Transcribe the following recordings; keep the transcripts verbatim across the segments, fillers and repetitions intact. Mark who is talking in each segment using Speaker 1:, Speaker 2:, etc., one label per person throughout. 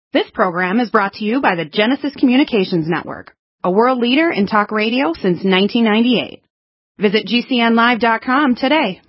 Speaker 1: This program is brought to you by the Genesis Communications Network, a world leader in talk radio since nineteen ninety-eight. Visit G C N live dot com today.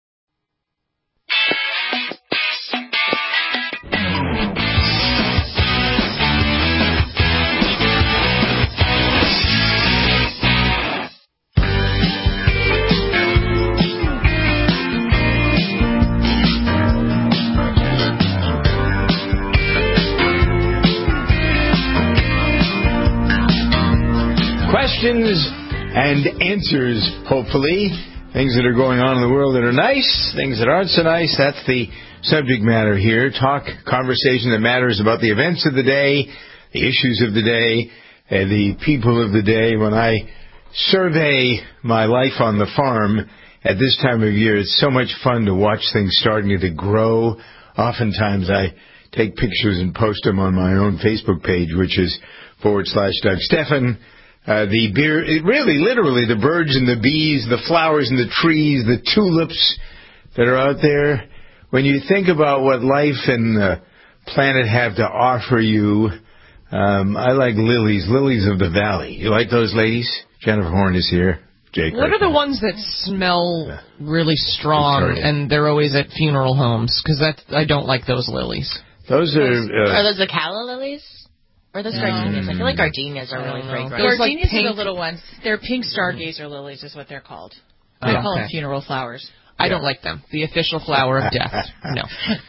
Speaker 2: Questions and answers, hopefully. Things that are going on in the world that are nice, things that aren't so nice. That's the subject matter here. Talk, conversation that matters about the events of the day, the issues of the day, and the people of the day. When I survey my life on the farm at this time of year, it's so much fun to watch things starting to grow. Oftentimes I take pictures and post them on my own Facebook page, which is forward slash Doug Stephan. Uh, the beer, it really, literally, the birds and the bees, the flowers and the trees, the tulips that are out there. When you think about what life and the planet have to offer you, um, I like lilies, lilies of the valley. You like those ladies? Jennifer Horn is here. Jake.
Speaker 3: What are the ones that smell really strong and they're always at funeral homes? Because that I don't like those lilies.
Speaker 2: Those are... Uh,
Speaker 4: are those the calla lilies? Or those gardenias? I feel like gardenias are really fragrant.
Speaker 5: Gardenias
Speaker 3: like
Speaker 5: are the little ones. They're pink stargazer lilies is what they're called.
Speaker 3: Oh,
Speaker 5: They
Speaker 3: okay.
Speaker 5: call them funeral flowers.
Speaker 3: I don't like them. The official flower of death. No.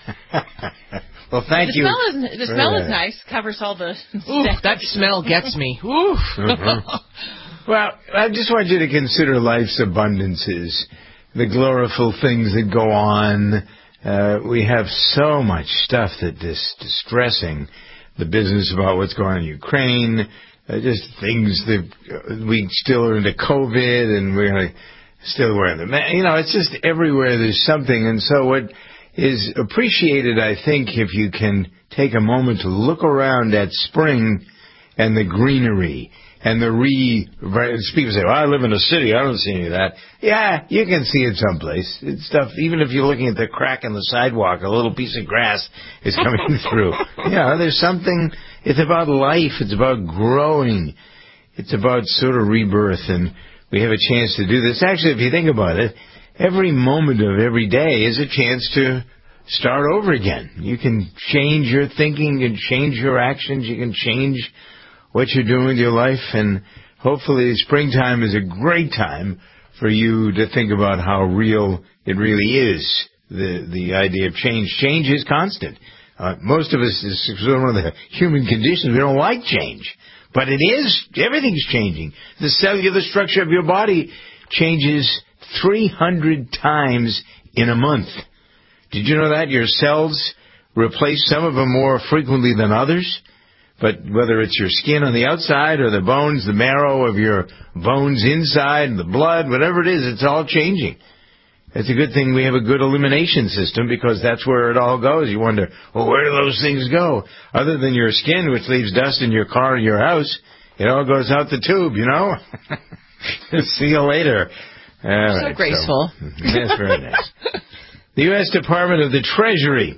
Speaker 2: Well, thank
Speaker 5: the
Speaker 2: you.
Speaker 5: Smell is, the smell is nice. Covers all the...
Speaker 3: Ooh, that smell gets me. Ooh.
Speaker 2: Mm-hmm. Well, I just want you to consider life's abundances, the gloriful things that go on. Uh, we have so much stuff that is distressing. The business about what's going on in Ukraine, uh, just things that uh, we still are into COVID and we're going to still wear the mask. You know, it's just everywhere there's something. And so what is appreciated, I think, if you can take a moment to look around at spring and the greenery and the re... People say, well, I live in a city. I don't see any of that. Yeah, you can see it someplace. It's stuff, even if you're looking at the crack in the sidewalk, a little piece of grass is coming through. Yeah, there's something... It's about life. It's about growing. It's about sort of rebirth, and we have a chance to do this. Actually, if you think about it, every moment of every day is a chance to start over again. You can change your thinking. You can change your actions. You can change what you're doing with your life, and hopefully springtime is a great time for you to think about how real it really is, the the idea of change. Change is constant. Uh, most of us, is one of the human conditions, we don't like change. But it is, everything's changing. The cellular structure of your body changes three hundred times in a month. Did you know that? Your cells replace some of them more frequently than others. But whether it's your skin on the outside or the bones, the marrow of your bones inside, the blood, whatever it is, it's all changing. It's a good thing we have a good elimination system because that's where it all goes. You wonder, well, where do those things go? Other than your skin, which leaves dust in your car or your house, it all goes out the tube, you know? See you later. All
Speaker 3: so
Speaker 2: right,
Speaker 3: graceful.
Speaker 2: So, that's very nice. The U S Department of the Treasury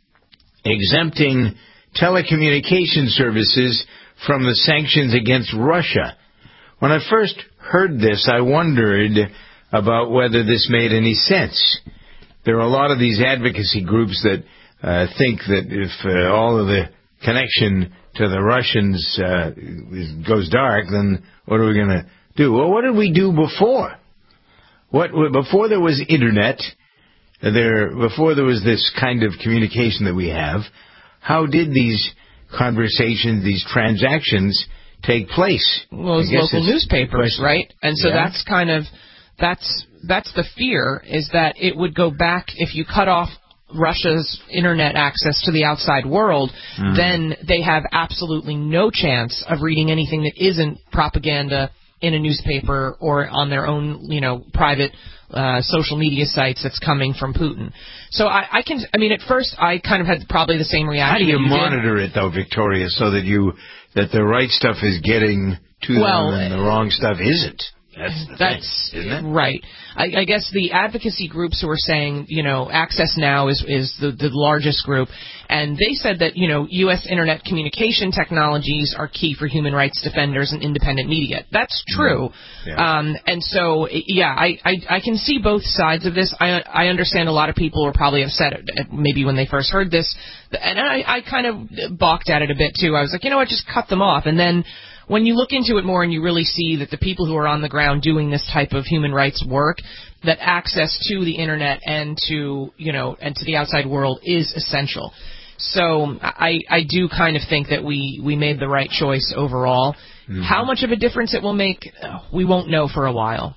Speaker 2: exempting telecommunication services from the sanctions against Russia. When I first heard this, I wondered about whether this made any sense. There are a lot of these advocacy groups that uh, think that if uh, all of the connection to the Russians uh, goes dark, then what are we going to do? Well, what did we do before? What before there was internet, there before there was this kind of communication that we have, how did these conversations, these transactions take place?
Speaker 3: Well, those local newspapers, right? And so
Speaker 2: yeah.
Speaker 3: that's kind of, that's that's the fear, is that it would go back if you cut off Russia's internet access to the outside world, mm. then they have absolutely no chance of reading anything that isn't propaganda in a newspaper or on their own, you know, private uh, social media sites that's coming from Putin. So I, I can, I mean, at first I kind of had probably the same reaction.
Speaker 2: How do you,
Speaker 3: you
Speaker 2: monitor
Speaker 3: did.
Speaker 2: it, though, Victoria, so that you that the right stuff is getting to
Speaker 3: well,
Speaker 2: them and the wrong stuff isn't? That's the
Speaker 3: That's
Speaker 2: thing, isn't it?
Speaker 3: right. I, I guess the advocacy groups who are saying, you know, Access Now is, is the, the largest group, and they said that, you know, U S internet communication technologies are key for human rights defenders and independent media. That's true.
Speaker 2: Yeah.
Speaker 3: Um, and so, yeah, I, I, I can see both sides of this. I, I understand a lot of people were probably upset at, at maybe when they first heard this, and I, I kind of balked at it a bit, too. I was like, you know what, just cut them off. And then when you look into it more and you really see that the people who are on the ground doing this type of human rights work, that access to the internet and to, you know, and to the outside world is essential. So I, I do kind of think that we, we made the right choice overall. Mm-hmm. How much of a difference it will make, we won't know for a while.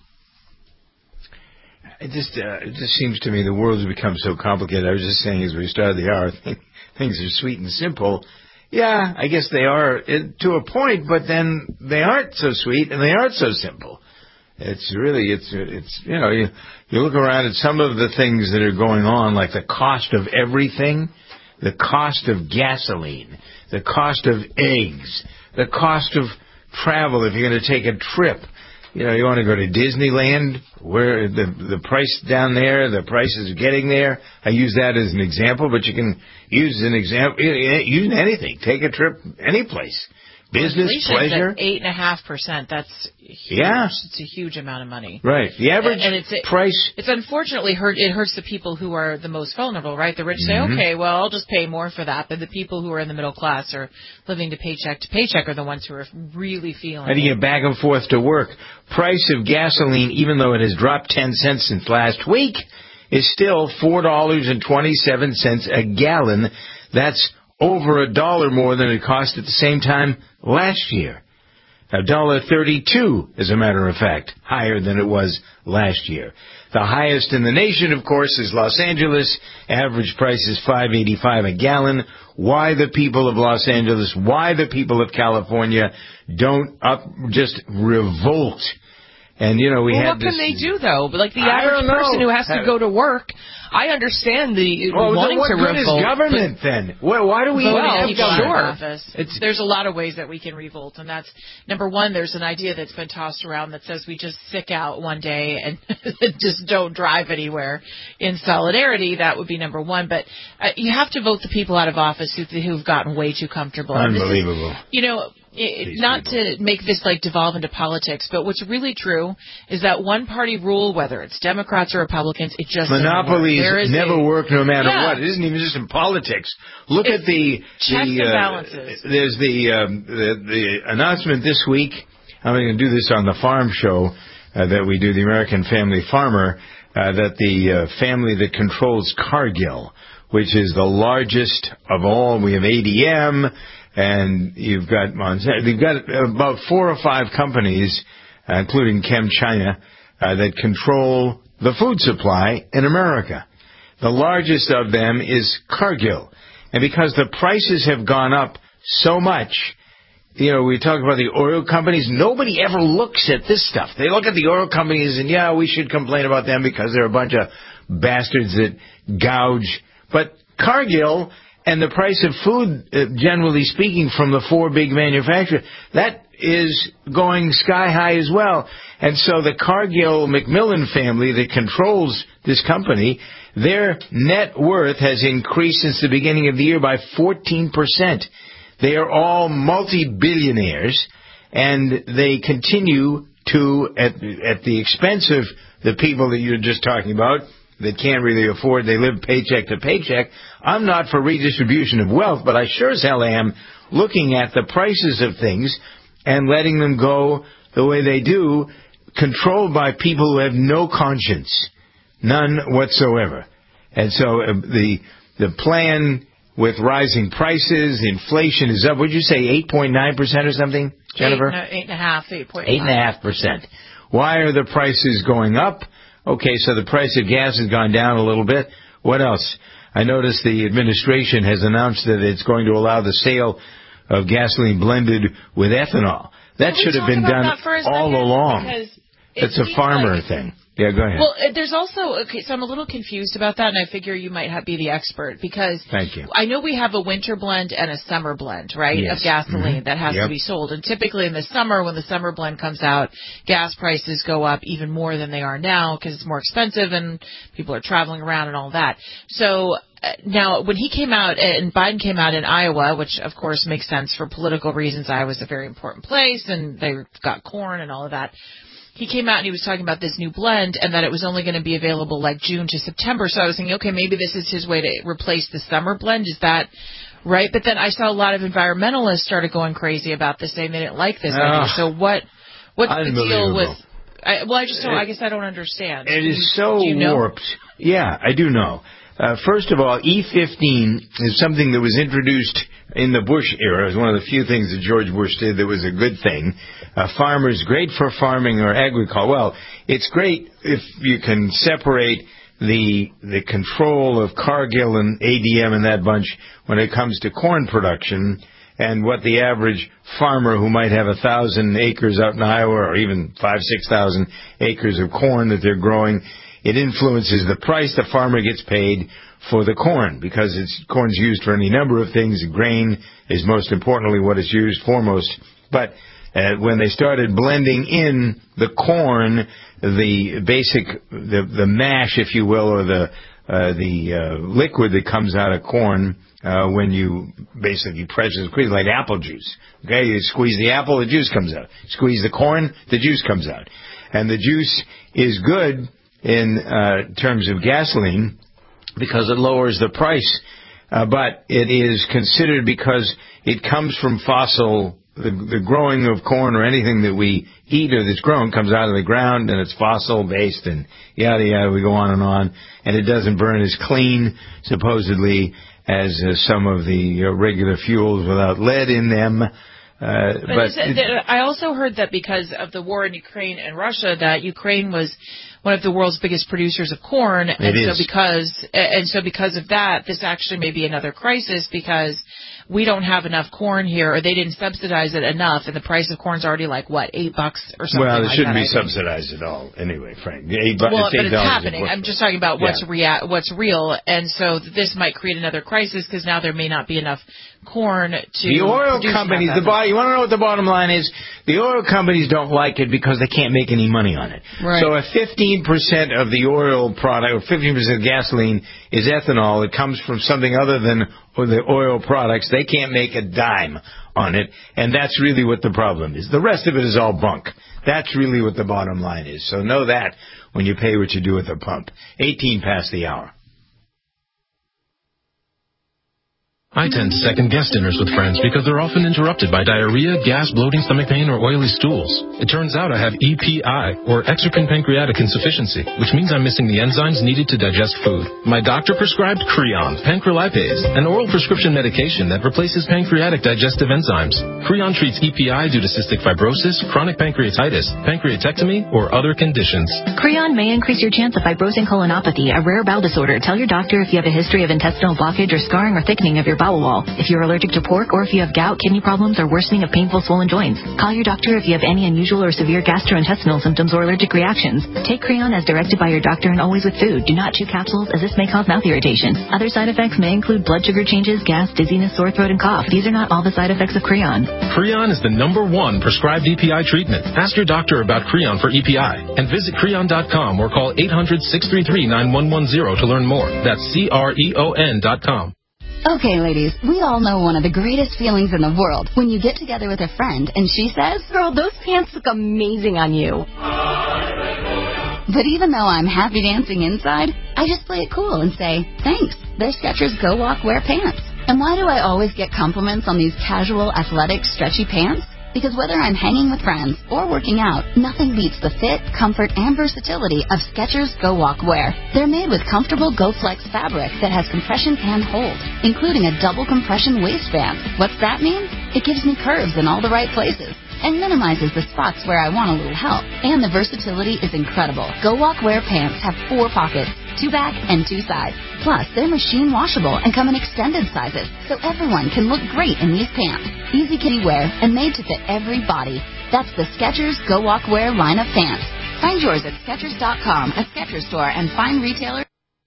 Speaker 2: It just, uh, it just seems to me the world has become so complicated. I was just saying as we started the hour, things are sweet and simple. Yeah, I guess they are to a point, but then they aren't so sweet and they aren't so simple. It's really, it's, it's you know, you, you look around at some of the things that are going on, like the cost of everything, the cost of gasoline, the cost of eggs, the cost of travel if you're going to take a trip. You know, you want to go to Disneyland, where the the price down there, the prices of getting there. I use that as an example, but you can use an example, use anything. Take a trip any place. Business,
Speaker 5: well,
Speaker 2: pleasure.
Speaker 5: At eight and a half percent. That's huge.
Speaker 2: Yeah.
Speaker 5: It's a huge amount of money.
Speaker 2: Right. The average
Speaker 5: and, and it's, it,
Speaker 2: price.
Speaker 5: It's unfortunately hurt. It hurts the people who are the most vulnerable, right? The rich
Speaker 2: Mm-hmm.
Speaker 5: say, okay, well, I'll just pay more for that. But the people who are in the middle class or living to paycheck to paycheck are the ones who are really feeling
Speaker 2: How do you
Speaker 5: it.
Speaker 2: get back and forth to work? Price of gasoline, even though it has dropped ten cents since last week, is still four dollars and twenty-seven cents a gallon. That's over a dollar more than it cost at the same time last year. one dollar thirty-two, as a matter of fact, higher than it was last year. The highest in the nation, of course, is Los Angeles. Average price is five dollars and eighty-five cents a gallon. Why the people of Los Angeles, why the people of California don't up just revolt? And, you know, we
Speaker 3: well,
Speaker 2: had
Speaker 3: what
Speaker 2: this...
Speaker 3: can they do, though? But like the
Speaker 2: I
Speaker 3: average person who has to
Speaker 2: Have...
Speaker 3: go to work, I understand the
Speaker 2: well,
Speaker 3: wanting
Speaker 2: what
Speaker 3: to
Speaker 2: good
Speaker 3: revolt.
Speaker 2: is government,
Speaker 3: but...
Speaker 2: then? Well, why do we
Speaker 3: well,
Speaker 2: even have
Speaker 5: people out of
Speaker 2: government?
Speaker 5: office.
Speaker 2: It's...
Speaker 5: There's a lot of ways that we can revolt, and that's, number one, there's an idea that's been tossed around that says we just sick out one day and just don't drive anywhere in solidarity. That would be number one. But uh, you have to vote the people out of office who, who've gotten way too comfortable.
Speaker 2: Unbelievable.
Speaker 5: Is, you know, It, not
Speaker 2: people.
Speaker 5: to make this like devolve into politics, but what's really true is that one party rule, whether it's Democrats or Republicans, it just
Speaker 2: monopolies never
Speaker 5: a,
Speaker 2: work no matter
Speaker 5: yeah.
Speaker 2: what. It isn't even just in politics. Look
Speaker 5: it's
Speaker 2: at the
Speaker 5: checks
Speaker 2: the
Speaker 5: and
Speaker 2: uh,
Speaker 5: balances.
Speaker 2: There's the, um, the the announcement this week. I'm going to do this on the farm show uh, that we do, the American Family Farmer, uh, that the uh, family that controls Cargill, which is the largest of all. We have A D M. And you've got Monsanto. You've got about four or five companies, uh, including ChemChina, uh, that control the food supply in America. The largest of them is Cargill. And because the prices have gone up so much, you know, we talk about the oil companies. Nobody ever looks at this stuff. They look at the oil companies and, yeah, we should complain about them because they're a bunch of bastards that gouge. But Cargill... and the price of food, uh, generally speaking, from the four big manufacturers, that is going sky high as well. And so the Cargill Macmillan family that controls this company, their net worth has increased since the beginning of the year by fourteen percent. They are all multi-billionaires, and they continue to, at, at the expense of the people that you're just talking about, that can't really afford, they live paycheck to paycheck. I'm not for redistribution of wealth, but I sure as hell am looking at the prices of things and letting them go the way they do, controlled by people who have no conscience, none whatsoever. And so uh, the the plan with rising prices, inflation is up. Would you say eight point nine percent or something, Jennifer?
Speaker 5: Eight, no, eight and a half, eight point
Speaker 2: Eight and a half percent. Why are the prices going up? Okay, so the price of gas has gone down a little bit. What else? I noticed the administration has announced that it's going to allow the sale of gasoline blended with ethanol. That should have been done all along. It's a farmer thing. Yeah, go ahead.
Speaker 5: Well, uh, there's also, okay, so I'm a little confused about that, and I figure you might have, be the expert, because
Speaker 2: Thank you.
Speaker 5: I know we have a winter blend and a summer blend, right,
Speaker 2: Yes.
Speaker 5: of gasoline
Speaker 2: Mm-hmm.
Speaker 5: that has
Speaker 2: Yep.
Speaker 5: to be sold. And typically in the summer, when the summer blend comes out, gas prices go up even more than they are now because it's more expensive and people are traveling around and all that. So uh, now, when he came out, and Biden came out in Iowa, which of course makes sense for political reasons, Iowa's a very important place, and they've got corn and all of that. He came out and he was talking about this new blend and that it was only going to be available like June to September. So I was thinking, okay, maybe this is his way to replace the summer blend. Is that right? But then I saw a lot of environmentalists started going crazy about this, saying they didn't like this
Speaker 2: Oh,
Speaker 5: idea. So what? What's the deal with? I, well, I just don't. I guess I don't understand.
Speaker 2: It
Speaker 5: Do
Speaker 2: is
Speaker 5: you,
Speaker 2: so
Speaker 5: do you know?
Speaker 2: warped. Yeah, I do know. Uh, first of all, E fifteen is something that was introduced in the Bush era. It was one of the few things that George Bush did that was a good thing. Uh, farmers, great for farming or agriculture. Well, it's great if you can separate the the control of Cargill and A D M and that bunch when it comes to corn production and what the average farmer who might have a thousand acres out in Iowa or even five, six thousand acres of corn that they're growing. It influences the price the farmer gets paid for the corn because it's corn's used for any number of things. Grain is most importantly what it's used foremost. But uh, when they started blending in the corn, the basic, the, the mash, if you will, or the uh, the uh, liquid that comes out of corn uh, when you basically press it, squeeze like apple juice. Okay, you squeeze the apple, the juice comes out. Squeeze the corn, the juice comes out. And the juice is good in uh, terms of gasoline because it lowers the price, uh, but it is considered because it comes from fossil, the, the growing of corn or anything that we eat or that's grown comes out of the ground and it's fossil based and yada yada, we go on and on, and it doesn't burn as clean supposedly as uh, some of the uh, regular fuels without lead in them. Uh,
Speaker 5: but
Speaker 2: but
Speaker 5: it, it, I also heard that because of the war in Ukraine and Russia, that Ukraine was one of the world's biggest producers of corn, and
Speaker 2: it
Speaker 5: so
Speaker 2: is.
Speaker 5: because and so because of that, this actually may be another crisis because we don't have enough corn here, or they didn't subsidize it enough, and the price of corn's already like what eight bucks or something.
Speaker 2: Well, it
Speaker 5: like
Speaker 2: shouldn't
Speaker 5: that,
Speaker 2: be subsidized at all, anyway, Frank. Eight bu-
Speaker 5: well,
Speaker 2: it's
Speaker 5: but it's happening.
Speaker 2: a
Speaker 5: I'm just talking about what's
Speaker 2: yeah.
Speaker 5: rea- what's real, and so this might create another crisis because now there may not be enough corn to
Speaker 2: the oil
Speaker 5: produce
Speaker 2: companies.
Speaker 5: enough
Speaker 2: The bo- you want to know what the bottom line is? The oil companies don't like it because they can't make any money on it.
Speaker 5: Right.
Speaker 2: So if fifteen percent of the oil product, or fifteen percent of gasoline is ethanol, it comes from something other than the oil products. They can't make a dime on it, and that's really what the problem is. The rest of it is all bunk. That's really what the bottom line is. So know that when you pay what you do at the pump. eighteen past the hour.
Speaker 6: I tend to second-guess dinners with friends because they're often interrupted by diarrhea, gas, bloating, stomach pain, or oily stools. It turns out I have E P I, or exocrine pancreatic insufficiency, which means I'm missing the enzymes needed to digest food. My doctor prescribed Creon, pancrelipase, an oral prescription medication that replaces pancreatic digestive enzymes. Creon treats E P I due to cystic fibrosis, chronic pancreatitis, pancreatectomy, or other conditions.
Speaker 7: Creon may increase your chance of fibrosing colonopathy, a rare bowel disorder. Tell your doctor if you have a history of intestinal blockage or scarring or thickening of your bowel wall, if you're allergic to pork, or if you have gout, kidney problems, or worsening of painful swollen joints. Call your doctor if you have any unusual or severe gastrointestinal symptoms or allergic reactions. Take Creon as directed by your doctor and always with food. Do not chew capsules as this may cause mouth irritation. Other side effects may include blood sugar changes, gas, dizziness, sore throat, and cough. These are not all the side effects of Creon.
Speaker 6: Creon is the number one prescribed E P I treatment. Ask your doctor about Creon for E P I and visit Creon dot com or call eight hundred, six three three, nine one one zero to learn more. That's C R E O N dot com.
Speaker 8: Okay, ladies, we all know one of the greatest feelings in the world when you get together with a friend and she says,
Speaker 9: "Girl, those pants look amazing on you."
Speaker 8: But even though I'm happy dancing inside, I just play it cool and say, "Thanks, they're Skechers Go Walk Wear pants." And why do I always get compliments on these casual, athletic, stretchy pants? Because whether I'm hanging with friends or working out, nothing beats the fit, comfort, and versatility of Skechers Go Walk Wear. They're made with comfortable GoFlex fabric that has compression and hold, including a double compression waistband. What's that mean? It gives me curves in all the right places and minimizes the spots where I want a little help. And the versatility is incredible. Go Walk Wear pants have four pockets, two back and two sides. Plus, they're machine washable and come in extended sizes, so everyone can look great in these pants. Easy kiddie wear and made to fit every body. That's the Skechers Go Walk Wear line of pants. Find yours at Skechers dot com, a Skechers store, and find retailers.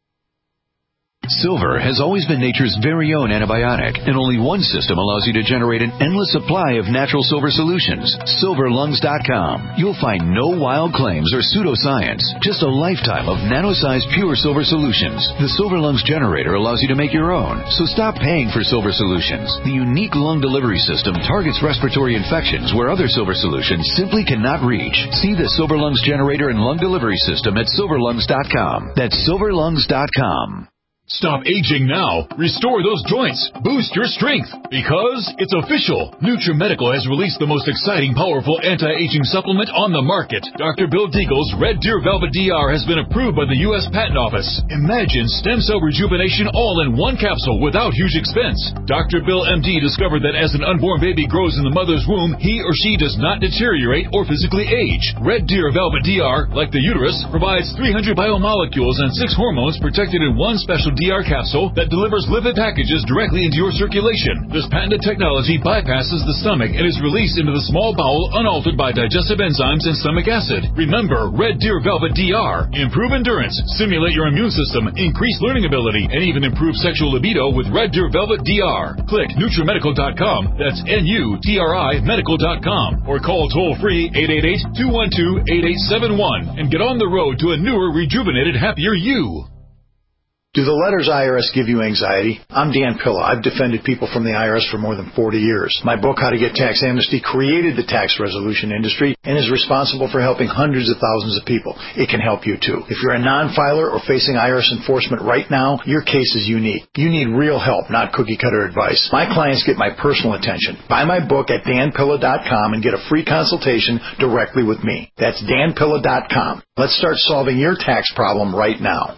Speaker 10: Silver has always been nature's very own antibiotic, and only one system allows you to generate an endless supply of natural silver solutions. Silver Lungs dot com. You'll find no wild claims or pseudoscience, just a lifetime of nano-sized pure silver solutions. The Silver Lungs generator allows you to make your own, so stop paying for silver solutions. The unique lung delivery system targets respiratory infections where other silver solutions simply cannot reach. See the Silver Lungs generator and lung delivery system at Silver Lungs dot com. That's Silver Lungs dot com.
Speaker 11: Stop aging now. Restore those joints. Boost your strength. Because it's official. NutriMedical has released the most exciting, powerful anti-aging supplement on the market. Doctor Bill Deagle's Red Deer Velvet D R has been approved by the U S Patent Office. Imagine stem cell rejuvenation all in one capsule without huge expense. Doctor Bill M D discovered that as an unborn baby grows in the mother's womb, he or she does not deteriorate or physically age. Red Deer Velvet D R, like the uterus, provides three hundred biomolecules and six hormones protected in one special D R capsule that delivers lipid packages directly into your circulation. This patented technology bypasses the stomach and is released into the small bowel unaltered by digestive enzymes and stomach acid. Remember, Red Deer Velvet D R. Improve endurance, stimulate your immune system, increase learning ability, and even improve sexual libido with Red Deer Velvet D R. Click NutriMedical dot com, that's N U T R I medical dot com, or call toll-free eight eight eight, two one two, eight eight seven one and get on the road to a newer, rejuvenated, happier you.
Speaker 12: Do the letters I R S give you anxiety? I'm Dan Pilla. I've defended people from the I R S for more than forty years. My book, How to Get Tax Amnesty, created the tax resolution industry and is responsible for helping hundreds of thousands of people. It can help you, too. If you're a non-filer or facing I R S enforcement right now, your case is unique. You need real help, not cookie-cutter advice. My clients get my personal attention. Buy my book at Dan Pilla dot com and get a free consultation directly with me. That's Dan Pilla dot com. Let's start solving your tax problem right now.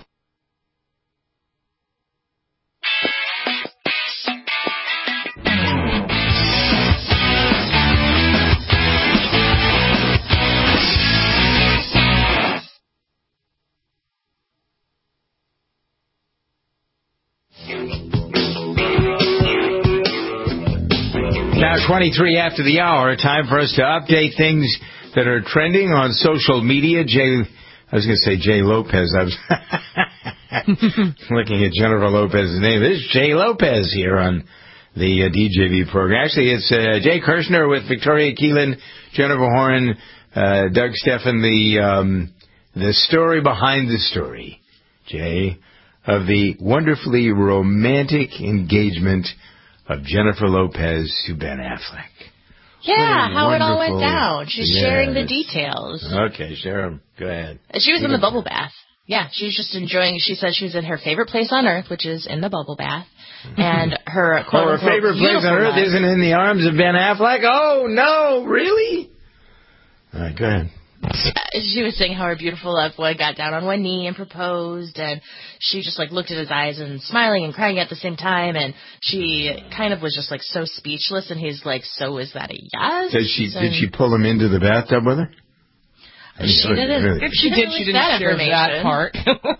Speaker 2: Now, twenty-three after the hour, time for us to update things that are trending on social media. Jay, I was going to say Jay Lopez. I was looking at Jennifer Lopez's name. This is Jay Lopez here on the uh, D J V program. Actually, it's uh, Jay Kirshner with Victoria Keelan, Jennifer Horn, uh, Doug Steffen, the, um, the story behind the story, Jay, of the wonderfully romantic engagement of Jennifer Lopez to Ben Affleck.
Speaker 4: Yeah, how it all went
Speaker 2: wonderful-
Speaker 4: down. She's
Speaker 2: Yes.
Speaker 4: sharing the details.
Speaker 2: Okay, share 'em. Go ahead.
Speaker 4: She was in the bubble bath. Yeah, she was just enjoying. She said she was in her favorite place on earth, which is in the bubble bath. And her quote
Speaker 2: Oh, her
Speaker 4: unquote
Speaker 2: favorite place on earth isn't in the arms of Ben Affleck? Oh, no, really? All right, go ahead.
Speaker 4: She was saying how her beautiful loved one got down on one knee and proposed, and she just like looked at his eyes and smiling and crying at the same time, and she kind of was just like so speechless, and he's like, so is that a yes?
Speaker 2: Did she,
Speaker 4: And
Speaker 2: did she pull him into the bathtub with her?
Speaker 4: She didn't.
Speaker 3: If she did, she didn't
Speaker 4: that
Speaker 3: share that
Speaker 4: information.
Speaker 3: part.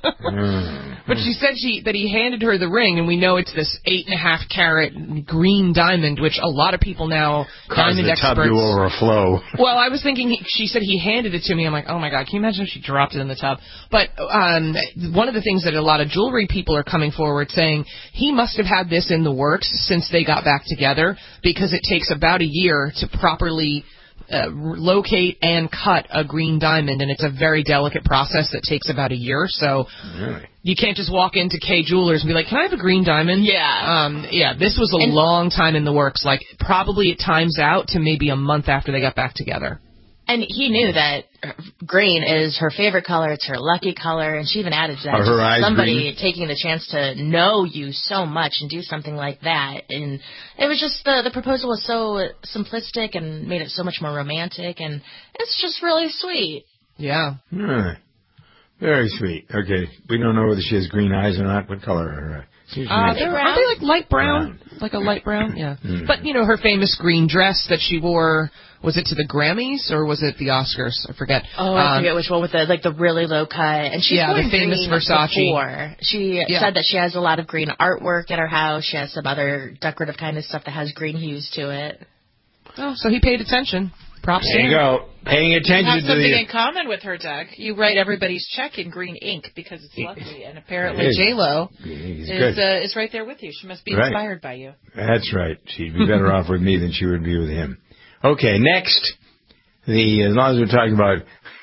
Speaker 2: Mm.
Speaker 3: But she said she that he handed her the ring, and we know it's this eight and a half carat green diamond, which a lot of people now
Speaker 2: Cause
Speaker 3: diamond
Speaker 2: the tub
Speaker 3: experts.
Speaker 2: to overflow.
Speaker 3: Well, I was thinking he, she said he handed it to me. I'm like, oh my god, can you imagine if she dropped it in the tub? But um, one of the things that a lot of jewelry people are coming forward saying he must have had this in the works since they got back together, because it takes about a year to properly Uh, locate and cut a green diamond, and it's a very delicate process that takes about a year. So
Speaker 2: Really?
Speaker 3: you can't just walk into K Jewelers and be like, "Can I have a green diamond?"
Speaker 4: Yeah.
Speaker 3: Um, yeah. This was a
Speaker 4: And-
Speaker 3: long time in the works. Like probably it times out to maybe a month after they got back together.
Speaker 4: And he knew that green is her favorite color. It's her lucky color. And she even added that
Speaker 2: Are her eyes
Speaker 4: somebody
Speaker 2: green?
Speaker 4: taking the chance to know you so much and do something like that. And it was just the, the proposal was so simplistic and made it so much more romantic. And it's just really sweet.
Speaker 3: Yeah.
Speaker 2: Hmm. Very sweet. Okay. We don't know whether she has green eyes or not. What color are her eyes? She's
Speaker 3: Uh,
Speaker 2: green.
Speaker 3: they're, are they like light brown? Like a light brown? Yeah.
Speaker 2: Mm.
Speaker 3: But, you know, her famous green dress that she wore, was it to the Grammys or was it the Oscars? I forget.
Speaker 4: Oh, I
Speaker 3: Um,
Speaker 4: forget which one with the like the really low cut. And she's
Speaker 3: Yeah, the
Speaker 4: worn
Speaker 3: famous
Speaker 4: green
Speaker 3: Versace.
Speaker 4: before. She
Speaker 3: Yeah.
Speaker 4: said that she has a lot of green artwork at her house. She has some other decorative kind of stuff that has green hues to it.
Speaker 3: Oh, so he paid attention. Props
Speaker 2: There you go. Paying attention
Speaker 5: you have
Speaker 2: to
Speaker 5: something
Speaker 2: the...
Speaker 5: in common with her, Doug. You write everybody's check in green ink because it's lovely, and apparently J-Lo is, uh, is right there with you. She must be
Speaker 2: right.
Speaker 5: inspired by you.
Speaker 2: That's right. She'd be better off with me than she would be with him. Okay, next, the as long as we're talking about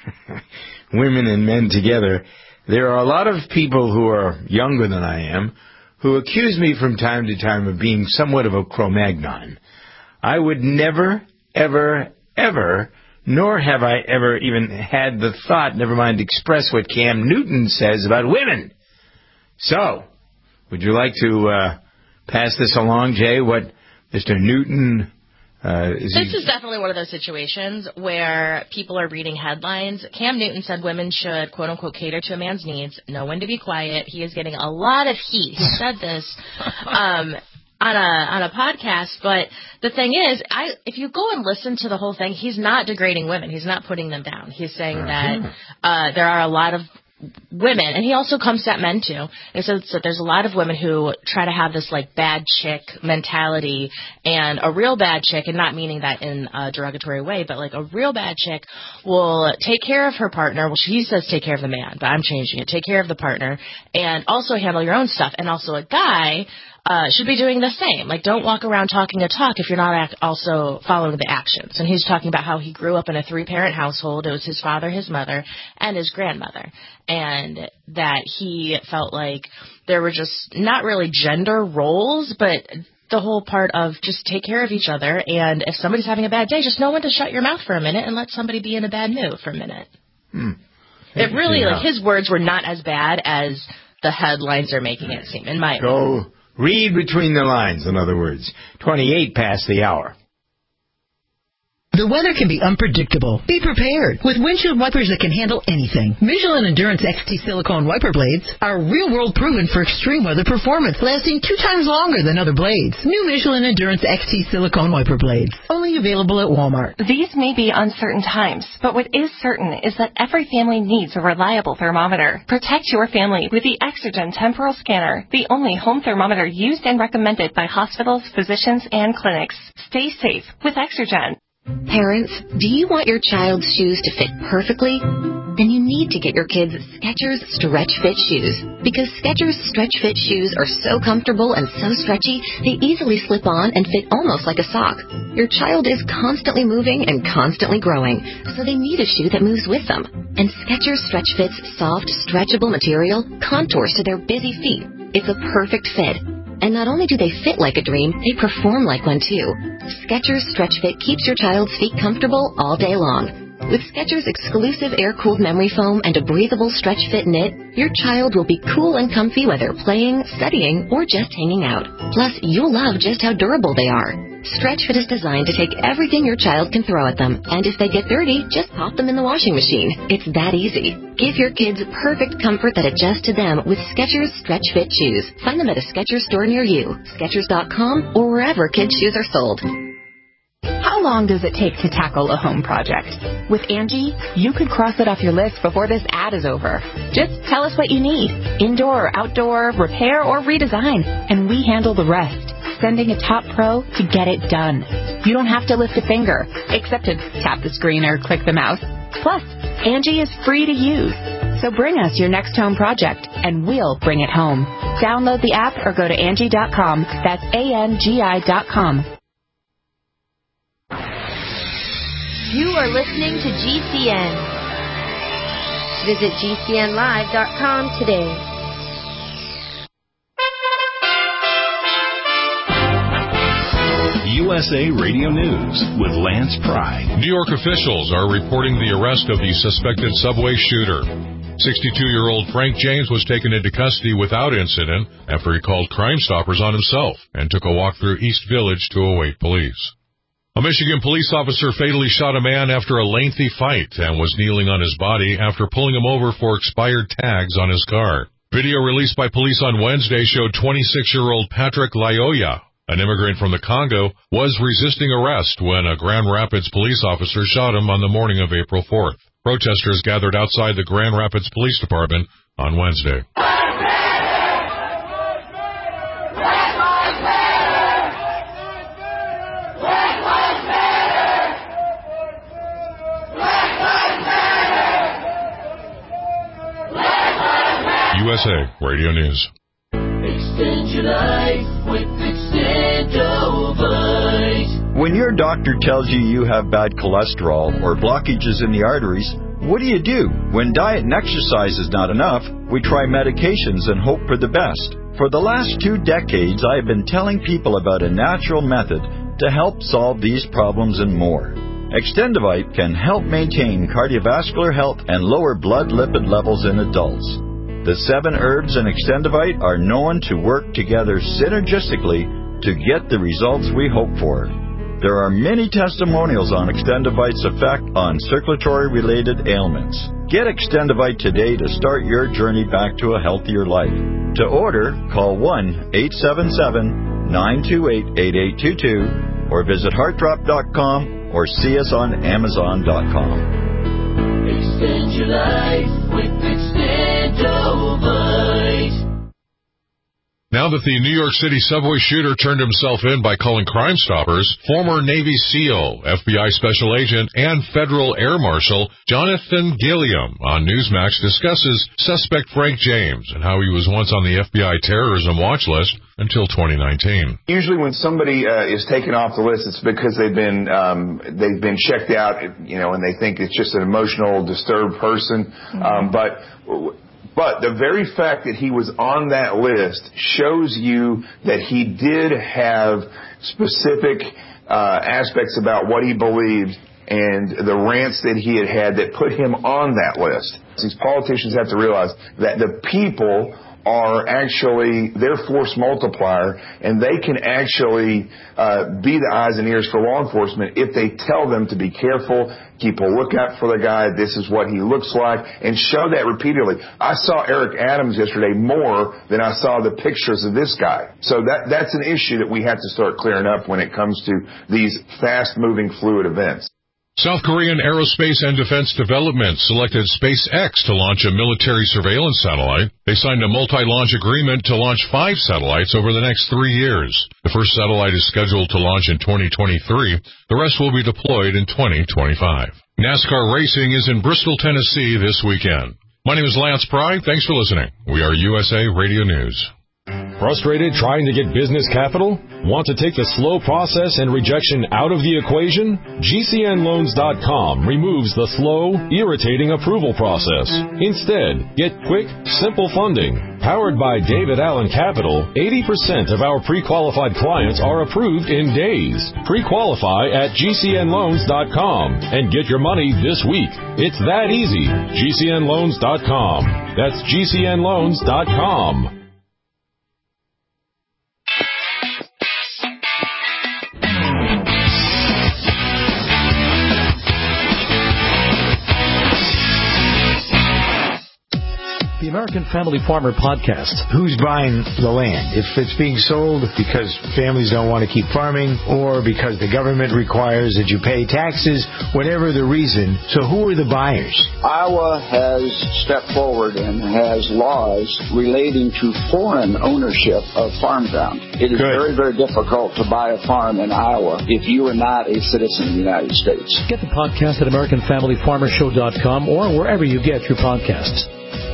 Speaker 2: women and men together, there are a lot of people who are younger than I am who accuse me from time to time of being somewhat of a Cro-Magnon. I would never, ever, ever, nor have I ever even had the thought, never mind express what Cam Newton says about women. So, would you like to uh, pass this along, Jay, what Mister Newton... Uh, is
Speaker 4: this
Speaker 2: he...
Speaker 4: is definitely one of those situations where people are reading headlines. Cam Newton said women should, quote-unquote, cater to a man's needs, know when to be quiet. He is getting a lot of heat. He said this um, on a on a podcast, but the thing is, I if you go and listen to the whole thing, he's not degrading women. He's not putting them down. He's saying uh-huh. that uh, there are a lot of women, and he also comes at men too. And so, so there's a lot of women who try to have this like bad chick mentality, and a real bad chick, and not meaning that in a derogatory way, but like a real bad chick will take care of her partner. Well, she says take care of the man, but I'm changing it. Take care of the partner, and also handle your own stuff. And also a guy Uh, should be doing the same. Like, don't walk around talking a talk if you're not act- also following the actions. And he's talking about how he grew up in a three-parent household. It was his father, his mother, and his grandmother. And that he felt like there were just not really gender roles, but the whole part of just take care of each other. And if somebody's having a bad day, just know when to shut your mouth for a minute and let somebody be in a bad mood for a minute.
Speaker 2: Hmm.
Speaker 4: It really, yeah. like, his words were not as bad as the headlines are making it seem, in my opinion.
Speaker 2: Go. Read between the lines, in other words. twenty-eight past the hour.
Speaker 13: The weather can be unpredictable. Be prepared with windshield wipers that can handle anything. Michelin Endurance X T silicone wiper blades are real-world proven for extreme weather performance, lasting two times longer than other blades. New Michelin Endurance X T silicone wiper blades, only available at Walmart.
Speaker 9: These may be uncertain times, but what is certain is that every family needs a reliable thermometer. Protect your family with the Exergen Temporal Scanner, the only home thermometer used and recommended by hospitals, physicians, and clinics. Stay safe with Exergen.
Speaker 14: Parents, do you want your child's shoes to fit perfectly? Then you need to get your kids Skechers Stretch Fit shoes. Because Skechers Stretch Fit shoes are so comfortable and so stretchy, they easily slip on and fit almost like a sock. Your child is constantly moving and constantly growing, so they need a shoe that moves with them. And Skechers Stretch Fit's soft, stretchable material contours to their busy feet. It's a perfect fit. And not only do they fit like a dream, they perform like one too. Skechers Stretch Fit keeps your child's feet comfortable all day long. With Skechers' exclusive air-cooled memory foam and a breathable stretch fit knit, your child will be cool and comfy whether playing, studying, or just hanging out. Plus, you'll love just how durable they are. Stretch Fit is designed to take everything your child can throw at them, and if they get dirty, just pop them in the washing machine. It's that easy. Give your kids perfect comfort that adjusts to them with Skechers Stretch Fit shoes. Find them at a Skechers store near you, Skechers dot com, or wherever kids' shoes are sold.
Speaker 1: How long does it take to tackle a home project? With Angie, you could cross it off your list before this ad is over. Just tell us what you need, indoor or outdoor, repair or redesign, and we handle the rest, sending a top pro to get it done. You don't have to lift a finger, except to tap the screen or click the mouse. Plus, Angie is free to use. So bring us your next home project, and we'll bring it home. Download the app or go to Angie dot com. That's A N G I dot com.
Speaker 15: You are listening to G C N. Visit G C N live dot com today.
Speaker 16: U S A Radio News with Lance Pry.
Speaker 17: New York officials are reporting the arrest of the suspected subway shooter. sixty-two-year-old Frank James was taken into custody without incident after he called Crime Stoppers on himself and took a walk through East Village to await police. A Michigan police officer fatally shot a man after a lengthy fight and was kneeling on his body after pulling him over for expired tags on his car. Video released by police on Wednesday showed twenty-six-year-old Patrick Layoya, an immigrant from the Congo, was resisting arrest when a Grand Rapids police officer shot him on the morning of April fourth. Protesters gathered outside the Grand Rapids Police Department on Wednesday. S A Radio News.
Speaker 18: Extend your life with Extendovite.
Speaker 19: When your doctor tells you you have bad cholesterol or blockages in the arteries, what do you do? When diet and exercise is not enough, we try medications and hope for the best. For the last two decades, I have been telling people about a natural method to help solve these problems and more. Extendovite can help maintain cardiovascular health and lower blood lipid levels in adults. The seven herbs in Extendovite are known to work together synergistically to get the results we hope for. There are many testimonials on Extendovite's effect on circulatory-related ailments. Get Extendovite today to start your journey back to a healthier life. To order, call one eight seven seven, nine two eight, eight eight two two or visit heart drop dot com or see us on amazon dot com.
Speaker 18: Extend your life with Extendovite.
Speaker 17: Now that the New York City subway shooter turned himself in by calling Crime Stoppers, former Navy SEAL, F B I Special Agent, and Federal Air Marshal Jonathan Gilliam on Newsmax discusses suspect Frank James and how he was once on the F B I terrorism watch list until twenty nineteen.
Speaker 20: Usually when somebody uh, is taken off the list, it's because they've been um, they've been checked out, you know, and they think it's just an emotional, disturbed person. Mm-hmm. Um, but But the very fact that he was on that list shows you that he did have specific uh, aspects about what he believed and the rants that he had had that put him on that list. These politicians have to realize that the people are actually their force multiplier, and they can actually uh, be the eyes and ears for law enforcement if they tell them to be careful, keep a lookout for the guy, this is what he looks like, and show that repeatedly. I saw Eric Adams yesterday more than I saw the pictures of this guy. So that that's an issue that we have to start clearing up when it comes to these fast-moving, fluid events.
Speaker 17: South Korean Aerospace and Defense Development selected SpaceX to launch a military surveillance satellite. They signed a multi-launch agreement to launch five satellites over the next three years. The first satellite is scheduled to launch in twenty twenty-three. The rest will be deployed in twenty twenty-five. NASCAR racing is in Bristol, Tennessee this weekend. My name is Lance Pry. Thanks for listening. We are U S A Radio News.
Speaker 21: Frustrated trying to get business capital? Want to take the slow process and rejection out of the equation? G C N loans dot com removes the slow, irritating approval process. Instead, get quick, simple funding. Powered by David Allen Capital, eighty percent of our pre-qualified clients are approved in days. Pre-qualify at G C N loans dot com and get your money this week. It's that easy. G C N loans dot com. That's G C N loans dot com.
Speaker 22: The American Family Farmer Podcast.
Speaker 2: Who's buying the land? If it's being sold because families don't want to keep farming or because the government requires that you pay taxes, whatever the reason, so who are the buyers?
Speaker 23: Iowa has stepped forward and has laws relating to foreign ownership of farm ground. It is Good. very, very difficult to buy a farm in Iowa if you are not a citizen of the United States.
Speaker 22: Get the podcast at American Family Farmer Show dot com or wherever you get your podcasts.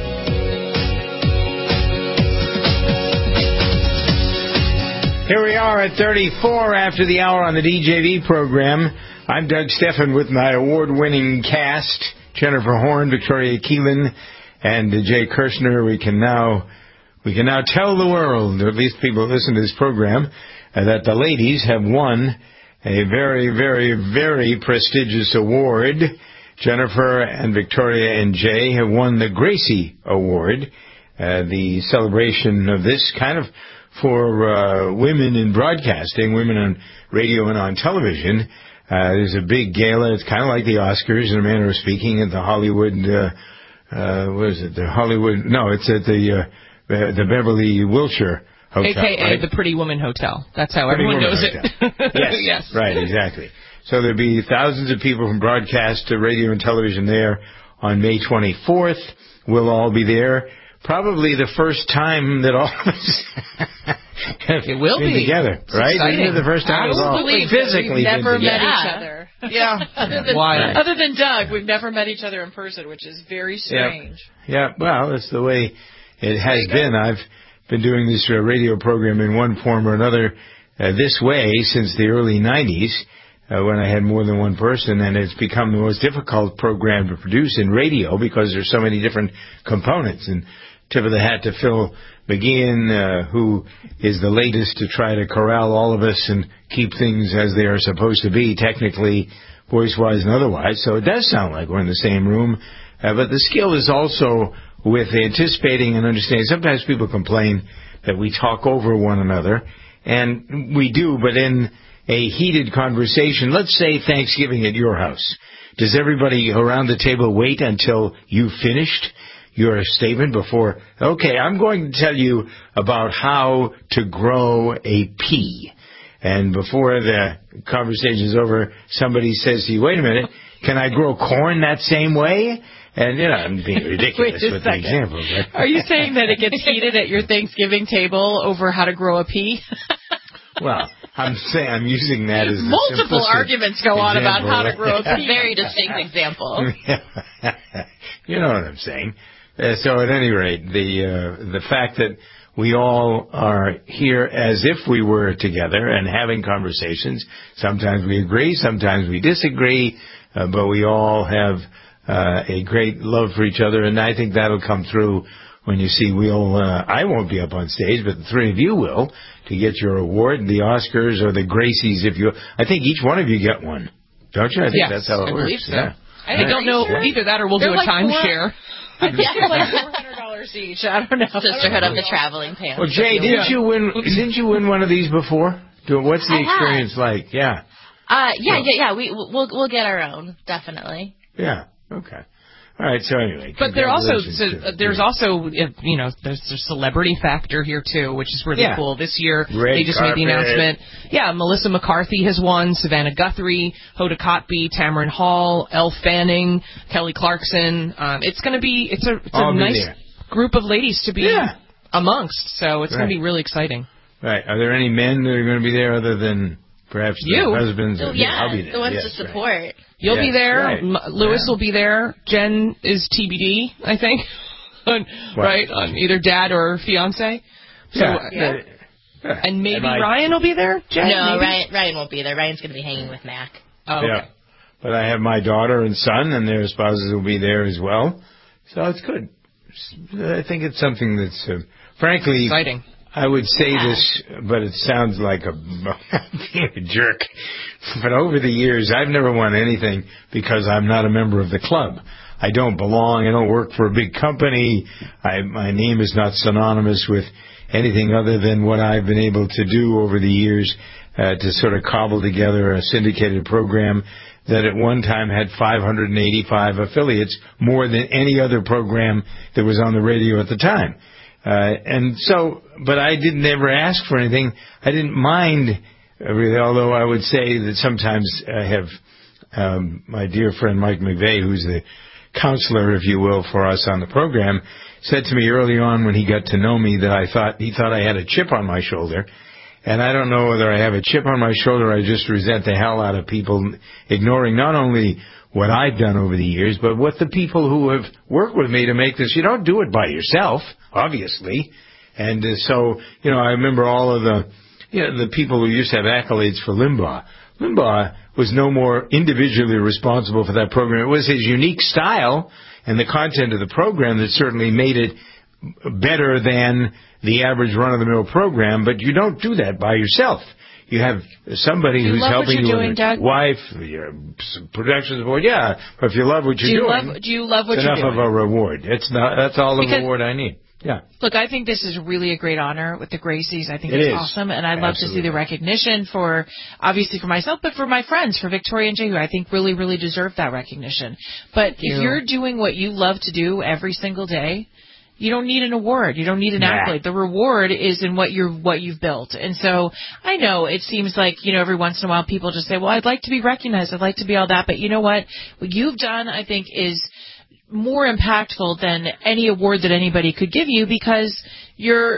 Speaker 2: Here we are at thirty-four after the hour on the D J V program. I'm Doug Steffen with my award-winning cast, Jennifer Horn, Victoria Keelan, and Jay Kirshner. We can now we can now tell the world, or at least people who listen to this program, uh, that the ladies have won a very, very, very prestigious award. Jennifer and Victoria and Jay have won the Gracie Award, uh, the celebration of this kind of for uh, women in broadcasting, women on radio and on television. Uh, there's a big gala. It's kind of like the Oscars, in a manner of speaking, at the Hollywood, uh, uh, what is it, the Hollywood, no, it's at the uh, the Beverly Wilshire Hotel.
Speaker 3: A K A
Speaker 2: right?
Speaker 3: the Pretty Woman Hotel. That's how
Speaker 2: Pretty
Speaker 3: everyone
Speaker 2: Woman
Speaker 3: knows
Speaker 2: Hotel.
Speaker 3: it.
Speaker 2: Yes,
Speaker 3: yes,
Speaker 2: right, exactly. So there'll be thousands of people from broadcast to radio and television there on May twenty-fourth. We'll all be there. Probably the first time that all of us have
Speaker 3: it will
Speaker 2: been
Speaker 3: be.
Speaker 2: together,
Speaker 3: it's
Speaker 2: right?
Speaker 3: Exciting.
Speaker 2: Isn't it the first time we've all physically
Speaker 5: we've never
Speaker 2: been
Speaker 5: met
Speaker 2: together?
Speaker 5: each other.
Speaker 3: Yeah.
Speaker 5: other, than,
Speaker 2: Why?
Speaker 5: other than Doug, we've never met each other in person, which is very strange.
Speaker 2: Yeah, yeah. Well, it's the way It has been. I've been doing this uh, radio program in one form or another uh, this way since the early nineties uh, when I had more than one person, and it's become the most difficult program to produce in radio because there's so many different components. And tip of the hat to Phil McGeehan, uh, who is the latest to try to corral all of us and keep things as they are supposed to be, technically, voice-wise and otherwise. So it does sound like we're in the same room. Uh, but the skill is also with anticipating and understanding. Sometimes people complain that we talk over one another, and we do, but in a heated conversation, let's say Thanksgiving at your house, does everybody around the table wait until you've finished your statement before, okay, I'm going to tell you about how to grow a pea. And before the conversation is over, somebody says to you, wait a minute, can I grow corn that same way? And, you know, I'm being ridiculous with the example. But
Speaker 5: Are you saying that it gets heated at your Thanksgiving table over how to grow a pea?
Speaker 2: Well, I'm saying I'm using that as a
Speaker 5: multiple arguments go on about how to grow a pea.
Speaker 4: A very distinct example.
Speaker 2: You know what I'm saying. Uh, so at any rate, the uh, the fact that we all are here as if we were together and having conversations. Sometimes we agree, sometimes we disagree, uh, but we all have uh, a great love for each other, and I think that'll come through when you see we'll, uh, I won't be up on stage, but the three of you will, to get your award, the Oscars or the Gracies, if you, I think each one of you get one. Don't you? I think
Speaker 3: yes,
Speaker 2: that's how it
Speaker 3: I
Speaker 2: works.
Speaker 3: Believe so.
Speaker 2: Yeah.
Speaker 3: I don't know
Speaker 2: sure?
Speaker 3: either that or we'll
Speaker 5: They're
Speaker 3: do a
Speaker 5: like
Speaker 3: timeshare.
Speaker 5: I think they're like four hundred dollars each. I don't know.
Speaker 4: Sisterhood of the Traveling Pants.
Speaker 2: Well, Jay, didn't you win? Didn't you win one of these before? What's the
Speaker 4: I
Speaker 2: experience
Speaker 4: had.
Speaker 2: like? Yeah.
Speaker 4: Uh, yeah, yeah, yeah. We we'll we'll get our own, definitely.
Speaker 2: Yeah. Okay. All right. So anyway,
Speaker 3: but there also
Speaker 2: congratulations
Speaker 3: so,
Speaker 2: to-
Speaker 3: there's also you know there's the celebrity factor here too, which is really
Speaker 2: Yeah.
Speaker 3: cool. This year
Speaker 2: Red
Speaker 3: they just
Speaker 2: carpet.
Speaker 3: made the announcement. Yeah, Melissa McCarthy has won. Savannah Guthrie, Hoda Kotb, Tamron Hall, Elle Fanning, Kelly Clarkson. Um, it's going to be it's a it's
Speaker 2: I'll
Speaker 3: a
Speaker 2: be
Speaker 3: nice
Speaker 2: there.
Speaker 3: group of ladies to be
Speaker 2: Yeah.
Speaker 3: amongst. So it's
Speaker 2: Right.
Speaker 3: going to be really exciting.
Speaker 2: Right. Are there any men that are going to be there other than perhaps
Speaker 3: You.
Speaker 2: the husbands?
Speaker 4: So
Speaker 2: or-
Speaker 4: yeah,
Speaker 2: I'll be there.
Speaker 4: the ones
Speaker 2: Yes,
Speaker 4: to
Speaker 2: right.
Speaker 4: support.
Speaker 3: You'll
Speaker 2: Yes,
Speaker 3: be there.
Speaker 2: right.
Speaker 3: M- Lewis
Speaker 2: Yeah.
Speaker 3: will be there. Jen is T B D, I think. on, right? On either dad or fiance. So,
Speaker 2: Yeah.
Speaker 3: uh,
Speaker 2: Yeah.
Speaker 3: And maybe
Speaker 2: Am I-
Speaker 3: Ryan will be there? Jen,
Speaker 4: no,
Speaker 3: maybe?
Speaker 4: Ryan Ryan won't be there. Ryan's going to be hanging with Mac.
Speaker 3: Oh, okay.
Speaker 2: Yeah. But I have my daughter and son, and their spouses will be there as well. So it's good. I think it's something that's, uh, frankly,
Speaker 3: exciting.
Speaker 2: I would say this, but it sounds like a being a jerk. But over the years, I've never won anything because I'm not a member of the club. I don't belong. I don't work for a big company. I, my name is not synonymous with anything other than what I've been able to do over the years uh, to sort of cobble together a syndicated program that at one time had five hundred eighty-five affiliates, more than any other program that was on the radio at the time. Uh, and so, but I didn't ever ask for anything. I didn't mind, uh, really, although I would say that sometimes I have um, my dear friend Mike McVeigh, who's the counselor, if you will, for us on the program, said to me early on when he got to know me that I thought he thought I had a chip on my shoulder. And I don't know whether I have a chip on my shoulder or I just resent the hell out of people ignoring not only what I've done over the years, but what the people who have worked with me to make this. You don't do it by yourself, obviously. And uh, so, you know, I remember all of the, you know, the people who used to have accolades for Limbaugh. Limbaugh was no more individually responsible for that program. It was his unique style and the content of the program that certainly made it better than the average run-of-the-mill program, but you don't do that by yourself. You have somebody
Speaker 5: you
Speaker 2: who's
Speaker 5: love what
Speaker 2: helping
Speaker 5: you're
Speaker 2: you,
Speaker 5: doing,
Speaker 2: with
Speaker 5: Doug?
Speaker 2: wife, your production support. Yeah, but if you love what
Speaker 5: Do
Speaker 2: you're
Speaker 5: you
Speaker 2: doing,
Speaker 5: love? Do you love what
Speaker 2: it's
Speaker 5: you're
Speaker 2: enough
Speaker 5: doing?
Speaker 2: of a reward. It's not. That's all the
Speaker 5: Because-
Speaker 2: reward I need. Yeah.
Speaker 5: Look, I think this is really a great honor with the Gracies. I think
Speaker 2: It
Speaker 5: it's
Speaker 2: is.
Speaker 5: awesome, and I'd love to see
Speaker 2: Absolutely.
Speaker 5: the recognition for, obviously for myself, but for my friends, for Victoria and Jay, who I think really, really deserve that recognition. But
Speaker 3: you.
Speaker 5: if you're doing what you love to do every single day, you don't need an award. You don't need an
Speaker 2: Nah.
Speaker 5: accolade. The reward is in what you're what you've built. And so I know it seems like, you know, every once in a while people just say, well, I'd like to be recognized. I'd like to be all that. But you know what? What you've done, I think, is more impactful than any award that anybody could give you because you're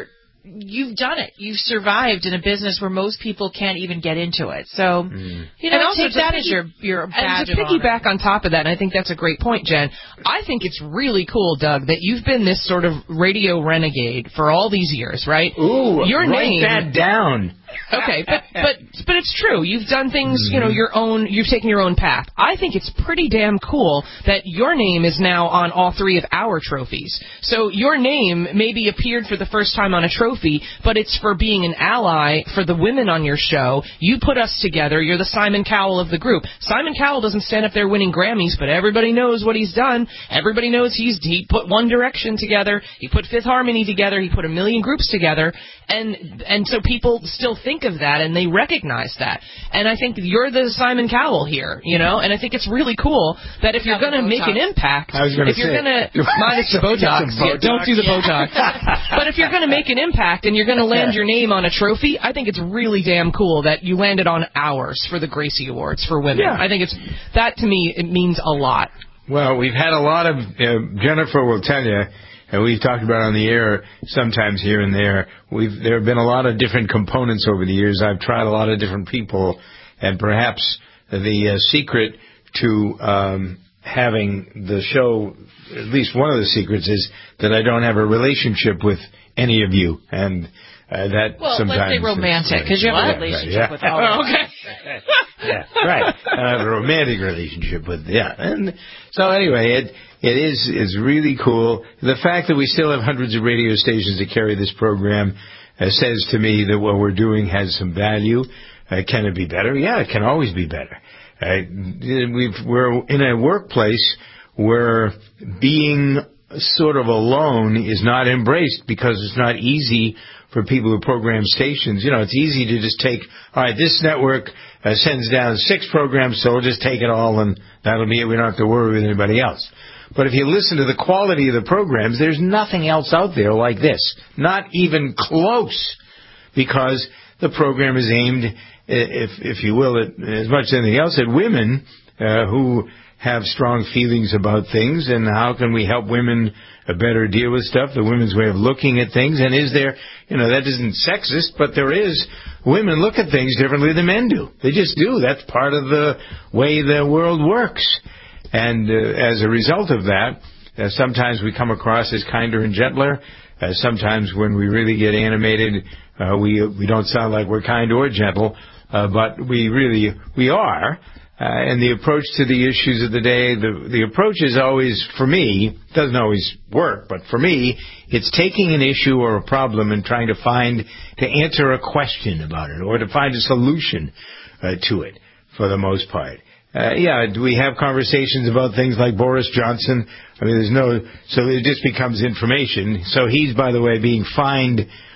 Speaker 5: you've done it. You've survived in a business where most people can't even get into it. So, mm. you know,
Speaker 3: and also
Speaker 5: take that
Speaker 3: piggy,
Speaker 5: as your, your badge
Speaker 3: and to
Speaker 5: of
Speaker 3: piggyback
Speaker 5: honor.
Speaker 3: on top of that, and I think that's a great point, Jen, I think it's really cool, Doug, that you've been this sort of radio renegade for all these years, right?
Speaker 2: Ooh,
Speaker 3: your
Speaker 2: write
Speaker 3: name,
Speaker 2: that down.
Speaker 3: Okay, but but but it's true. You've done things, you know, your own. You've taken your own path. I think it's pretty damn cool that your name is now on all three of our trophies. So your name maybe appeared for the first time on a trophy, but it's for being an ally for the women on your show. You put us together. You're the Simon Cowell of the group. Simon Cowell doesn't stand up there winning Grammys, but everybody knows what he's done. Everybody knows he's he put One Direction together. He put Fifth Harmony together. He put a million groups together, and and so people still think of that and they recognize that. And I think you're the Simon Cowell here, you know, and I think it's really cool that if you're going to make an impact, if you're going to, minus the Botox, yeah, don't do the Botox, but if you're going to make an impact and you're going to land your name on a trophy, I think it's really damn cool that you landed on ours for the Gracie Awards for women.
Speaker 2: Yeah.
Speaker 3: I think it's, that to me, it means a lot.
Speaker 2: Well, we've had a lot of, uh, Jennifer will tell you, and we've talked about it on the air sometimes here and there. We've there have been a lot of different components over the years. I've tried a lot of different people, and perhaps the uh, secret to um, having the show, at least one of the secrets, is that I don't have a relationship with any of you, and uh, that
Speaker 5: well,
Speaker 2: sometimes.
Speaker 5: Well, let's say romantic, because you have a relationship
Speaker 2: right, yeah.
Speaker 5: with all of us.
Speaker 3: Okay.
Speaker 2: Yeah, right. I have a romantic relationship with, yeah. And so anyway, it it is is really cool. The fact that we still have hundreds of radio stations that carry this program uh, says to me that what we're doing has some value. Uh, can it be better? Yeah, it can always be better. Uh, we've, we're in a workplace where being sort of alone is not embraced because it's not easy for people who program stations. You know, it's easy to just take, all right, this network uh, sends down six programs, so we'll just take it all and that'll be it. We don't have to worry with anybody else. But if you listen to the quality of the programs, there's nothing else out there like this. Not even close. Because the program is aimed, if if you will, at, as much as anything else, at women uh, who have strong feelings about things, and how can we help women uh, better deal with stuff, the women's way of looking at things, and is there, you know, that isn't sexist, but there is, women look at things differently than men do. They just do. That's part of the way the world works. And uh, as a result of that, uh, sometimes we come across as kinder and gentler. Uh, sometimes when we really get animated, uh, we we don't sound like we're kind or gentle, uh, but we really, we are. Uh, and the approach to the issues of the day, the the approach is always, for me, doesn't always work, but for me, it's taking an issue or a problem and trying to find, to answer a question about it, or to find a solution uh, to it, for the most part. Uh, yeah, do we have conversations about things like Boris Johnson? I mean, there's no, so it just becomes information. So he's, by the way, being fined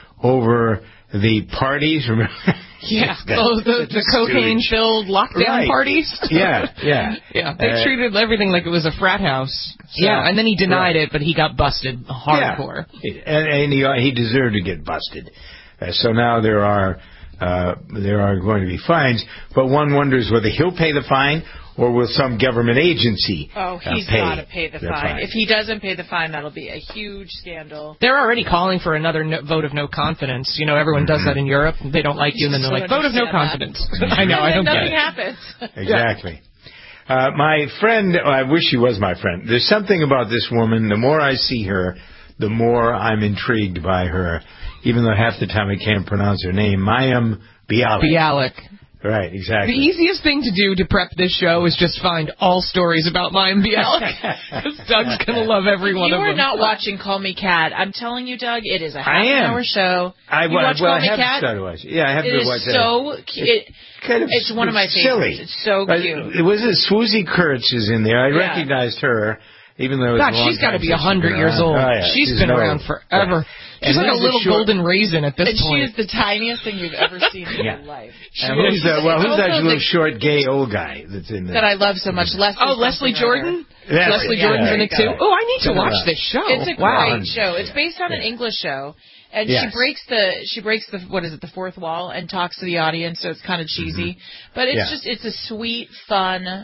Speaker 2: over the parties. Remember?
Speaker 3: Yeah, oh, the, the cocaine-filled lockdown
Speaker 2: right.
Speaker 3: parties.
Speaker 2: Yeah, yeah.
Speaker 3: Yeah, they
Speaker 2: uh,
Speaker 3: treated everything like it was a frat house. So,
Speaker 2: yeah.
Speaker 3: And then he denied
Speaker 2: right.
Speaker 3: it, but he got busted hardcore.
Speaker 2: Yeah. And, and he, he deserved to get busted. Uh, so now there are... Uh, there are going to be fines, but one wonders whether he'll pay the fine or will some government agency
Speaker 5: Oh, he's
Speaker 2: uh, pay
Speaker 5: got to pay the,
Speaker 2: the
Speaker 5: fine.
Speaker 2: fine.
Speaker 5: If he doesn't pay the fine, that'll be a huge scandal.
Speaker 3: They're already calling for another no- vote of no confidence. You know, everyone does that in Europe. They don't like you, and then they're like, vote of no confidence. I know, I don't get it.
Speaker 5: Nothing happens.
Speaker 2: Exactly. Uh, my friend, oh, I wish she was my friend. There's something about this woman, the more I see her, the more I'm intrigued by her, even though half the time I can't pronounce her name. Mayim Bialik.
Speaker 3: Bialik.
Speaker 2: Right, exactly.
Speaker 3: The easiest thing to do to prep this show is just find all stories about Mayim Bialik. Because Doug's going to love every one
Speaker 5: you
Speaker 3: of them.
Speaker 5: You are not watching Call Me Kat. I'm telling you, Doug, it is a half
Speaker 2: I am.
Speaker 5: an hour show.
Speaker 2: I,
Speaker 5: you watch
Speaker 2: well,
Speaker 5: Call
Speaker 2: I
Speaker 5: Me
Speaker 2: have
Speaker 5: Kat?
Speaker 2: started watching. Yeah, I have
Speaker 5: it
Speaker 2: to
Speaker 5: is
Speaker 2: watch
Speaker 5: so,
Speaker 2: that.
Speaker 5: It, it,
Speaker 2: kind of
Speaker 5: it's one of my
Speaker 2: silly.
Speaker 5: favorites. It's so cute.
Speaker 2: It was it Swoozie Kurtz is in there. I
Speaker 5: yeah.
Speaker 2: recognized her. Even though it was
Speaker 3: God,
Speaker 2: a long
Speaker 3: she's got to be a hundred
Speaker 2: been
Speaker 3: years old.
Speaker 2: Oh, yeah.
Speaker 3: she's,
Speaker 2: she's
Speaker 3: been
Speaker 2: no,
Speaker 3: around forever.
Speaker 2: Right.
Speaker 3: She's
Speaker 2: and
Speaker 3: like a little
Speaker 2: short,
Speaker 3: golden raisin at this
Speaker 5: and
Speaker 3: point.
Speaker 5: And she is the tiniest thing you've ever seen in
Speaker 2: yeah.
Speaker 5: your life.
Speaker 2: She and who's that? Well, who's that little
Speaker 5: the,
Speaker 2: short gay old guy that's in there?
Speaker 5: That I love so much. Leslie.
Speaker 3: Oh, Leslie Jordan.
Speaker 2: Yeah,
Speaker 3: Leslie
Speaker 2: yeah,
Speaker 3: Jordan's
Speaker 2: yeah,
Speaker 3: in it too.
Speaker 2: yeah.
Speaker 3: Oh, I need to watch this show.
Speaker 5: It's a
Speaker 3: wow.
Speaker 5: great show. It's based on an English show. And
Speaker 2: yes.
Speaker 5: she breaks the she breaks the what is it the fourth wall and talks to the audience, so it's kind of cheesy,
Speaker 2: mm-hmm.
Speaker 5: but it's
Speaker 2: yeah.
Speaker 5: just it's a sweet, fun,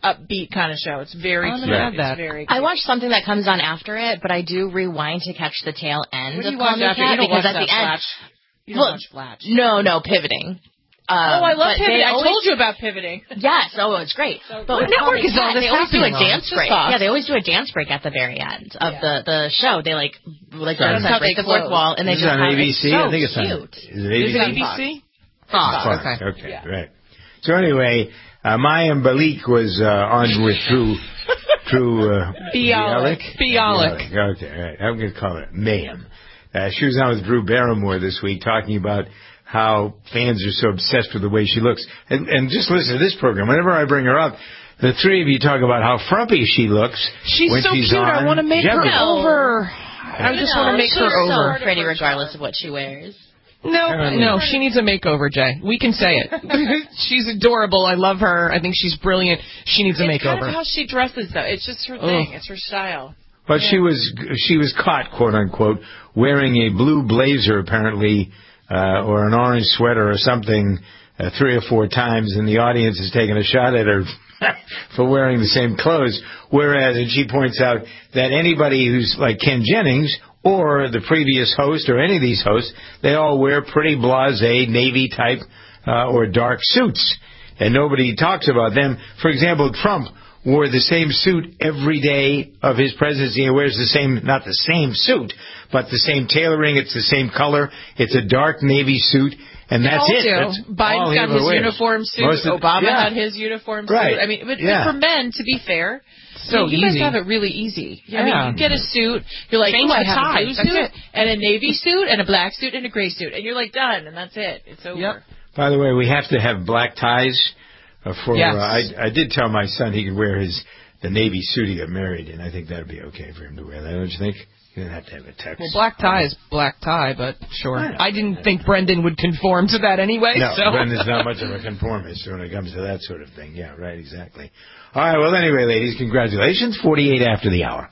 Speaker 5: upbeat kind of show. It's very
Speaker 4: Oh,
Speaker 5: cute.
Speaker 4: no,
Speaker 5: It's
Speaker 3: that.
Speaker 5: very
Speaker 4: I
Speaker 5: cute.
Speaker 4: watch something that comes on after it, but I do rewind to catch the tail end
Speaker 5: What do
Speaker 4: of
Speaker 5: you watch
Speaker 4: Call Me
Speaker 5: after? You
Speaker 4: Cat
Speaker 5: don't
Speaker 4: because
Speaker 5: watch
Speaker 4: at
Speaker 5: that
Speaker 4: the end.
Speaker 5: Flatch. You don't
Speaker 4: Well,
Speaker 5: watch Flatch.
Speaker 4: No, no, pivoting. Um,
Speaker 5: oh, I love
Speaker 4: but they
Speaker 5: pivoting. I
Speaker 4: always-
Speaker 5: told you about pivoting.
Speaker 4: Yes, oh, it's great.
Speaker 5: So
Speaker 4: but
Speaker 5: what
Speaker 4: with Call
Speaker 3: network
Speaker 4: Me
Speaker 3: is all
Speaker 4: Cat,
Speaker 3: this
Speaker 4: they always do a
Speaker 3: happening on?
Speaker 4: dance
Speaker 5: Just
Speaker 4: break.
Speaker 5: Fox.
Speaker 4: Yeah, they always do a dance break at the very end of
Speaker 5: Yeah.
Speaker 4: the, the show. They like like
Speaker 2: Sorry.
Speaker 4: Jonas
Speaker 5: That's how
Speaker 4: break
Speaker 5: they
Speaker 4: the fourth
Speaker 5: close.
Speaker 4: wall, and they
Speaker 2: This is
Speaker 4: just
Speaker 2: on
Speaker 4: have
Speaker 2: A B
Speaker 4: it's
Speaker 2: C?
Speaker 4: so
Speaker 2: I think it's on.
Speaker 4: cute.
Speaker 2: Is it A B C?
Speaker 5: Is it A B C?
Speaker 4: Fox.
Speaker 2: Fox.
Speaker 3: Okay.
Speaker 2: Okay,
Speaker 5: Yeah.
Speaker 2: right. So anyway, uh, Maya Balik was uh, on with Drew, Drew uh,
Speaker 3: Bialik. Bialik.
Speaker 2: Bialik. Okay, all right. I'm going to call her Mayhem. Uh, she was on with Drew Barrymore this week talking about how fans are so obsessed with the way she looks. And, and just listen to this program. Whenever I bring her up, the three of you talk about how frumpy she looks.
Speaker 3: She's
Speaker 2: when
Speaker 3: so
Speaker 2: she's
Speaker 3: cute. I
Speaker 2: on
Speaker 3: want to make
Speaker 2: Jeopardy.
Speaker 3: her over. I just want to make
Speaker 4: She's
Speaker 3: her
Speaker 4: so
Speaker 3: over.
Speaker 4: pretty regardless of what she wears.
Speaker 3: No, no, she needs a makeover, Jay. We can say it. She's adorable. I love her. I think she's brilliant. She needs a
Speaker 5: It's kind
Speaker 3: makeover.
Speaker 5: of how she dresses, though. It's just her thing. It's her style.
Speaker 2: But she was she was caught, quote unquote, wearing a blue blazer apparently, uh, or an orange sweater or something, uh, three or four times, and the audience is taking a shot at her for wearing the same clothes. Whereas, and she points out that anybody who's like Ken Jennings or the previous host or any of these hosts, they all wear pretty blasé navy type uh, or dark suits, and nobody talks about them. For example, Trump wore the same suit every day of his presidency. He wears the same, not the same suit, but the same tailoring. It's the same color. It's a dark navy suit, and that's
Speaker 5: all
Speaker 2: it.
Speaker 5: do.
Speaker 2: That's all
Speaker 5: Biden's
Speaker 2: he
Speaker 5: got
Speaker 2: ever
Speaker 5: his
Speaker 2: wears.
Speaker 5: uniform suit.
Speaker 2: Most of-
Speaker 5: Obama
Speaker 2: yeah.
Speaker 5: had his uniform
Speaker 2: Right.
Speaker 5: suit. I mean, but,
Speaker 2: Yeah.
Speaker 5: but for men, to be fair,
Speaker 3: So
Speaker 5: I mean, you
Speaker 3: easy.
Speaker 5: guys have it really easy. I
Speaker 3: Yeah.
Speaker 5: mean, you get a suit. You're like,
Speaker 3: Change
Speaker 5: oh, I
Speaker 3: the
Speaker 5: have
Speaker 3: tie.
Speaker 5: a blue
Speaker 3: That's
Speaker 5: suit
Speaker 3: it.
Speaker 5: and a navy suit and a black suit and a gray suit, and you're like done, and that's it. It's over.
Speaker 3: Yep.
Speaker 2: By the way, we have to have black ties uh, for.
Speaker 3: Yes.
Speaker 2: Uh, I I did tell my son he could wear his the navy suit he got married in. I think that'd be okay for him to wear that. Don't you think? You don't have to have a tux.
Speaker 3: Well, black tie is black tie, but sure.
Speaker 2: I know.
Speaker 3: I didn't think Brendan would conform to that anyway.
Speaker 2: No,
Speaker 3: so.
Speaker 2: Brendan's not much of a conformist when it comes to that sort of thing. Yeah, right, exactly. All right, well, anyway, ladies, congratulations. forty-eight after the hour.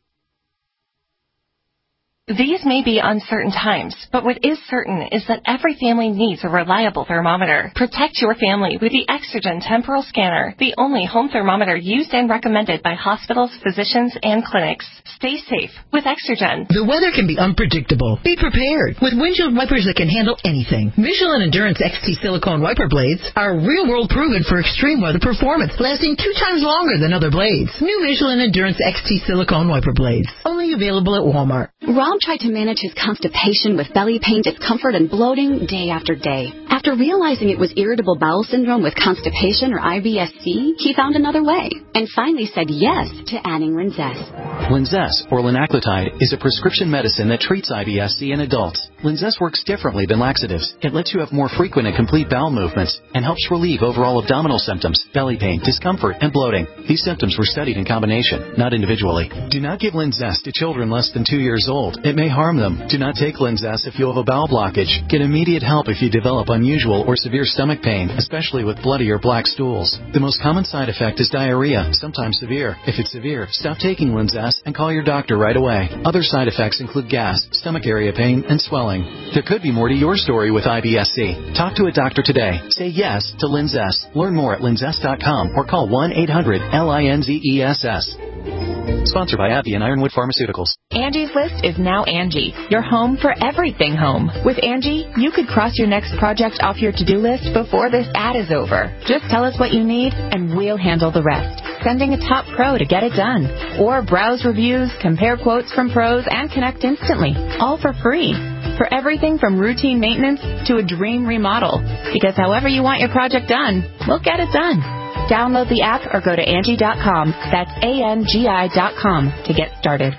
Speaker 9: These may be uncertain times, but what is certain is that every family needs a reliable thermometer. Protect your family with the Exergen Temporal Scanner, the only home thermometer used and recommended by hospitals, physicians, and clinics. Stay safe with Exergen.
Speaker 13: The weather can be unpredictable. Be prepared with windshield wipers that can handle anything. Michelin Endurance X T silicone wiper blades are real-world proven for extreme weather performance, lasting two times longer than other blades. New Michelin Endurance X T silicone wiper blades, only available at Walmart.
Speaker 6: Rob tried to manage his constipation with belly pain, discomfort, and bloating day after day. After realizing it was irritable bowel syndrome with constipation or I B S C, he found another way and finally said yes to adding Linzess.
Speaker 7: Linzess, or linaclotide, is a prescription medicine that treats I B S C in adults. Linzess works differently than laxatives. It lets you have more frequent and complete bowel movements and helps relieve overall abdominal symptoms, belly pain, discomfort, and bloating. These symptoms were studied in combination, not individually. Do not give Linzess to children less than two years old. It may harm them. Do not take Linzess if you have a bowel blockage. Get immediate help if you develop unusual or severe stomach pain, especially with bloody or black stools. The most common side effect is diarrhea, sometimes severe. If it's severe, stop taking Linzess and call your doctor right away. Other side effects include gas, stomach area pain, and swelling. There could be more to your story with I B S C. Talk to a doctor today. Say yes to Linzess. Learn more at linzess dot com or call one eight hundred L I N Z E S S. Sponsored by AbbVie and Ironwood Pharmaceuticals.
Speaker 1: Angie's List is now Angie, your home for everything home. With Angie, you could cross your next project off your to-do list before this ad is over. Just tell us what you need, and we'll handle the rest. Sending a top pro to get it done. Or browse reviews, compare quotes from pros, and connect instantly. All for free. For everything from routine maintenance to a dream remodel. Because however you want your project done, we'll get it done. Download the app or go to Angie dot com. That's A N G I dot com to get started.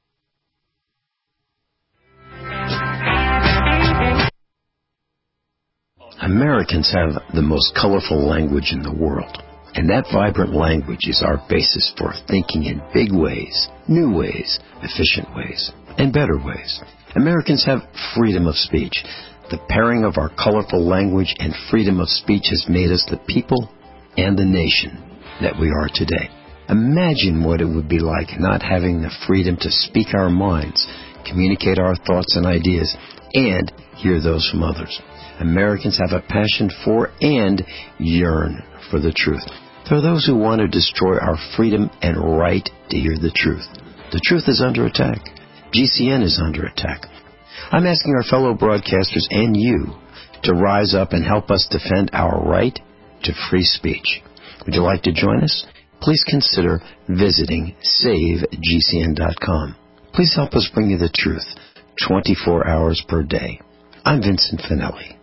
Speaker 8: Americans have the most colorful language in the world. And that vibrant language is our basis for thinking in big ways, new ways, efficient ways, and better ways. Americans have freedom of speech. The pairing of our colorful language and freedom of speech has made us the people and the nation that we are today. Imagine what it would be like not having the freedom to speak our minds, communicate our thoughts and ideas, and hear those from others. Americans have a passion for and yearn for the truth. There are those who want to destroy our freedom and right to hear the truth. The truth is under attack. G C N is under attack. I'm asking our fellow broadcasters and you to rise up and help us defend our right to free speech. Would you like to join us? Please consider visiting save G C N dot com. Please help us bring you the truth twenty-four hours per day. I'm Vincent Finelli.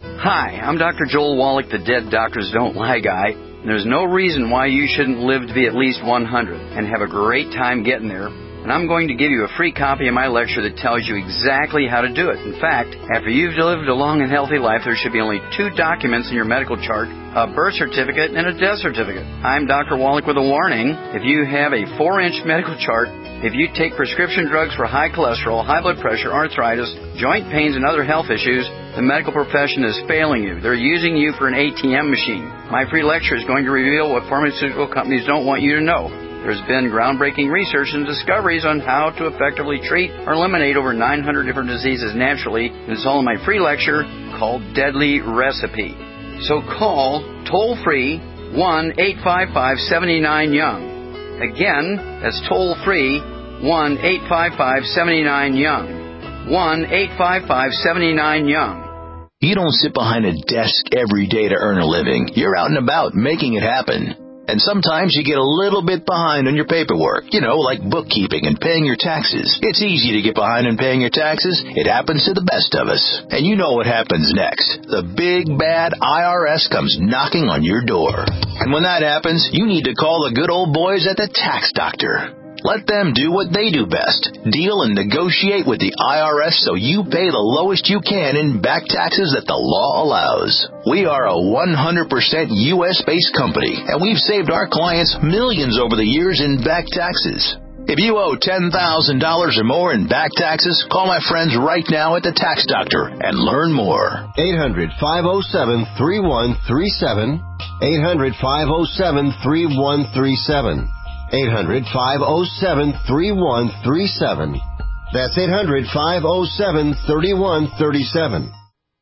Speaker 10: Hi, I'm Doctor Joel Wallach, the Dead Doctors Don't Lie guy. There's no reason why you shouldn't live to be at least one hundred and have a great time getting there. And I'm going to give you a free copy of my lecture that tells you exactly how to do it. In fact, after you've lived a long and healthy life, there should be only two documents in your medical chart, a birth certificate and a death certificate. I'm Doctor Wallach with a warning. If you have a four-inch medical chart, if you take prescription drugs for high cholesterol, high blood pressure, arthritis, joint pains, and other health issues, the medical profession is failing you. They're using you for an A T M machine. My free lecture is going to reveal what pharmaceutical companies don't want you to know. There's been groundbreaking research and discoveries on how to effectively treat or eliminate over nine hundred different diseases naturally. It's all in my free lecture called Deadly Recipe. So call toll-free one eight five five, seven nine, young. Again, that's toll-free one eight five five, seven nine, young. one eight five five, seven nine, young.
Speaker 11: You don't sit behind a desk every day to earn a living. You're out and about making it happen. And sometimes you get a little bit behind on your paperwork, you know, like bookkeeping and paying your taxes. It's easy to get behind on paying your taxes. It happens to the best of us. And you know what happens next. The big, bad I R S comes knocking on your door. And when that happens, you need to call the good old boys at the Tax Doctor. Let them do what they do best. Deal and negotiate with the I R S so you pay the lowest you can in back taxes that the law allows. We are a one hundred percent U S-based company, and we've saved our clients millions over the years in back taxes. If you owe ten thousand dollars or more in back taxes, call my friends right now at the Tax Doctor and learn more.
Speaker 12: eight hundred, five oh seven, three one three seven. eight hundred, five oh seven, three one three seven. eight hundred, five oh seven, three one three seven. That's eight hundred, five oh seven, three one three seven.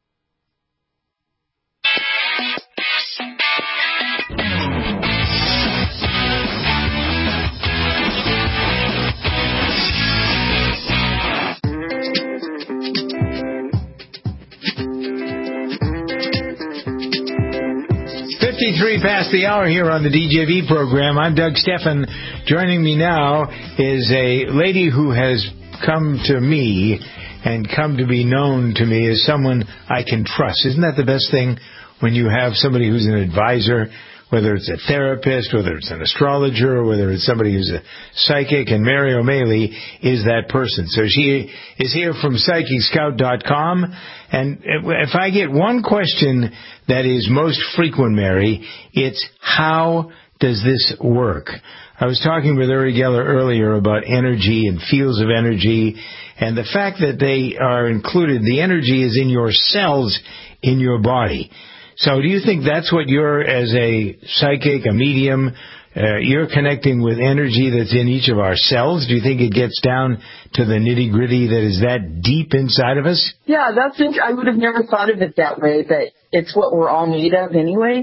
Speaker 2: fifty-three past the hour here on the D J V program. I'm Doug Stephan. Joining me now is a lady who has come to me and come to be known to me as someone I can trust. Isn't that the best thing when you have somebody who's an advisor, whether it's a therapist, whether it's an astrologer, or whether it's somebody who's a psychic, and Mary O'Malley is that person. So she is here from Psychic Scout dot com, and if I get one question that is most frequent, Mary, it's how does this work? I was talking with Uri Geller earlier about energy and fields of energy, and the fact that they are included, the energy is in your cells in your body. So do you think that's what you're, as a psychic, a medium, uh, you're connecting with energy that's in each of our cells? Do you think it gets down to the nitty-gritty that is that deep inside of us?
Speaker 24: Yeah, that's it. I would have never thought of it that way, but it's what we're all made of anyway.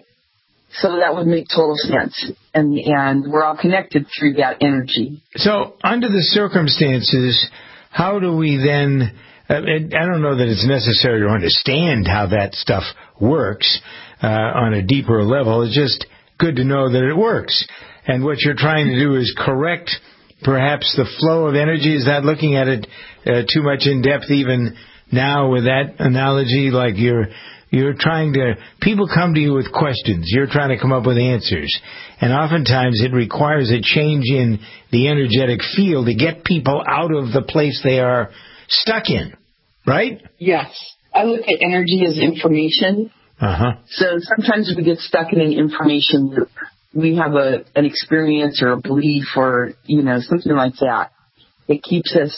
Speaker 24: So that would make total sense. And, and we're all connected through that energy.
Speaker 2: So under the circumstances, how do we then... I don't know that it's necessary to understand how that stuff works uh, on a deeper level. It's just good to know that it works. And what you're trying to do is correct perhaps the flow of energy. Is that looking at it uh, too much in depth even now with that analogy? Like you're you're trying to, people come to you with questions. You're trying to come up with answers. And oftentimes it requires a change in the energetic field to get people out of the place they are stuck in, right?
Speaker 24: Yes. I look at energy as information.
Speaker 2: Uh-huh.
Speaker 24: So sometimes we get stuck in an information loop. We have a an experience or a belief or, you know, something like that. It keeps us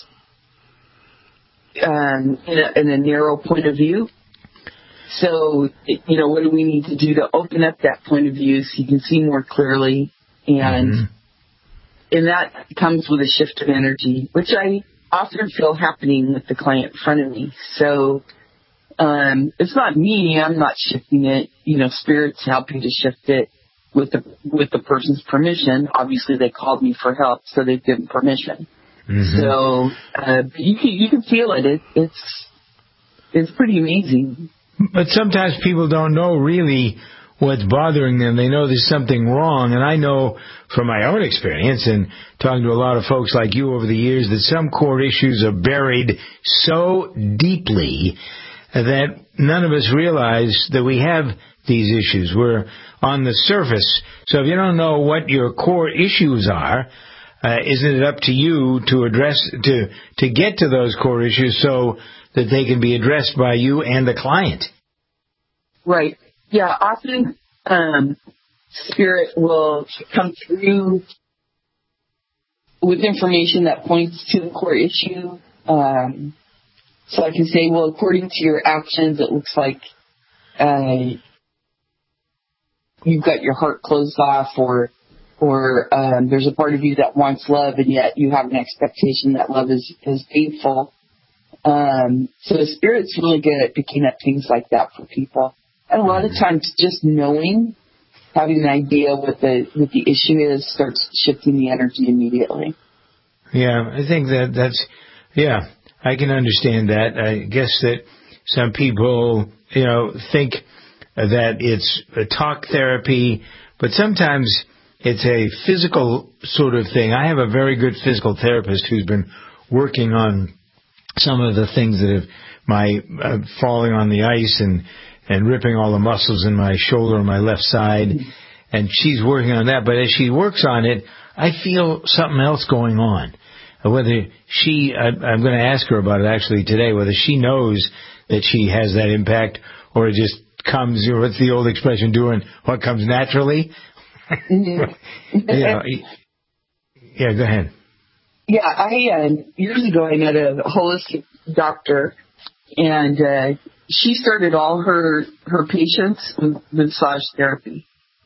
Speaker 24: um, in, a, in a narrow point of view. So, you know, what do we need to do to open up that point of view so you can see more clearly? And mm-hmm. and that comes with a shift of energy, which I often feel happening with the client in front of me. So um, it's not me. I'm not shifting it. You know, Spirit's helping to shift it. with the with the person's permission. Obviously, they called me for help, so they've given permission. Mm-hmm. So uh, you can you can feel it. it. It's it's pretty amazing.
Speaker 2: But sometimes people don't know really what's bothering them. They know there's something wrong, and I know from my own experience and talking to a lot of folks like you over the years that some core issues are buried so deeply that none of us realize that we have these issues. We're on the surface. So if you don't know what your core issues are, uh, isn't it up to you to address, to, to get to those core issues so that they can be addressed by you and the client?
Speaker 24: Right. Yeah, often um, Spirit will come through with information that points to the core issue. Um, so I can say, well, according to your actions, it looks like uh, you've got your heart closed off, or or um, there's a part of you that wants love, and yet you have an expectation that love is, is painful. Um, so the Spirit's really good at picking up things like that for people. And a lot of times just knowing, having an idea what the what the issue is, starts shifting the energy immediately.
Speaker 2: Yeah, I think that that's, yeah, I can understand that. I guess that some people, you know, think that it's a talk therapy, but sometimes it's a physical sort of thing. I have a very good physical therapist who's been working on some of the things that have my uh, falling on the ice and and ripping all the muscles in my shoulder on my left side. And she's working on that. But as she works on it, I feel something else going on. Whether she, I, I'm going to ask her about it actually today, whether she knows that she has that impact or it just comes, you know, what's the old expression, doing what comes naturally?
Speaker 24: Mm-hmm.
Speaker 2: you know, yeah, go ahead.
Speaker 24: Yeah, I uh, years ago I met a holistic doctor, and uh, she started all her her patients with massage therapy.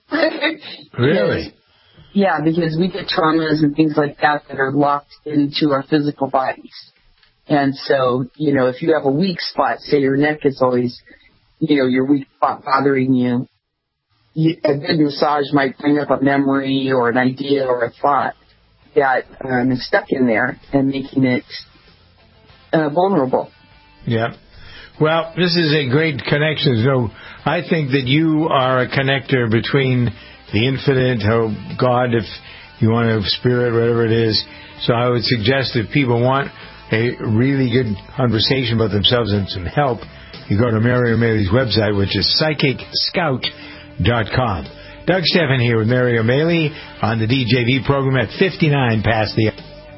Speaker 2: Really?
Speaker 24: Yeah, because we get traumas and things like that that are locked into our physical bodies. And so, you know, if you have a weak spot, say your neck is always, you know, your weak spot bothering you, you a good massage might bring up a memory or an idea or a thought that um, is stuck in there and making it uh, vulnerable.
Speaker 2: Yeah. Well, this is a great connection. So I think that you are a connector between the infinite, oh God, if you want to spirit, whatever it is. So I would suggest if people want a really good conversation about themselves and some help, you go to Mary O'Malley's website, which is psychic scout dot com. Doug Stephan here with Mary O'Malley on the D J V program at fifty-nine past the...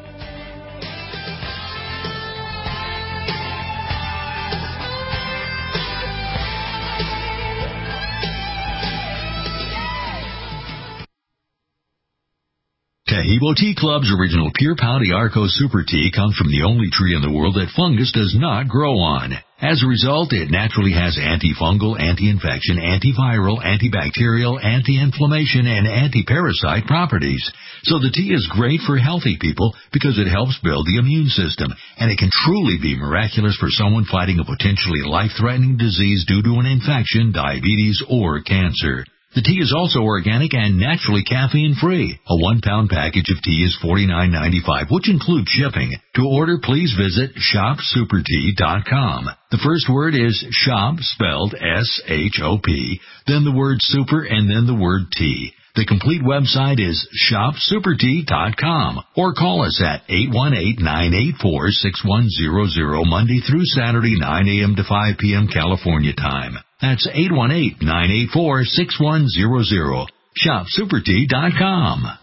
Speaker 14: Taheebo Tea Club's original Pure Pau d'Arco Super Tea comes from the only tree in the world that fungus does not grow on. As a result, it naturally has antifungal, anti-infection, antiviral, antibacterial, anti-inflammation, and anti-parasite properties. So the tea is great for healthy people because it helps build the immune system, and it can truly be miraculous for someone fighting a potentially life-threatening disease due to an infection, diabetes, or cancer. The tea is also organic and naturally caffeine-free. A one-pound package of tea is forty-nine ninety-five, which includes shipping. To order, please visit shop super tea dot com. The first word is shop, spelled S H O P, then the word super, and then the word tea. The complete website is shop super tea dot com, or call us at eight one eight, nine eight four, six one zero zero Monday through Saturday, nine a.m. to five p.m. California time. That's eight one eight, nine eight four, six one zero zero. shop super tea dot com.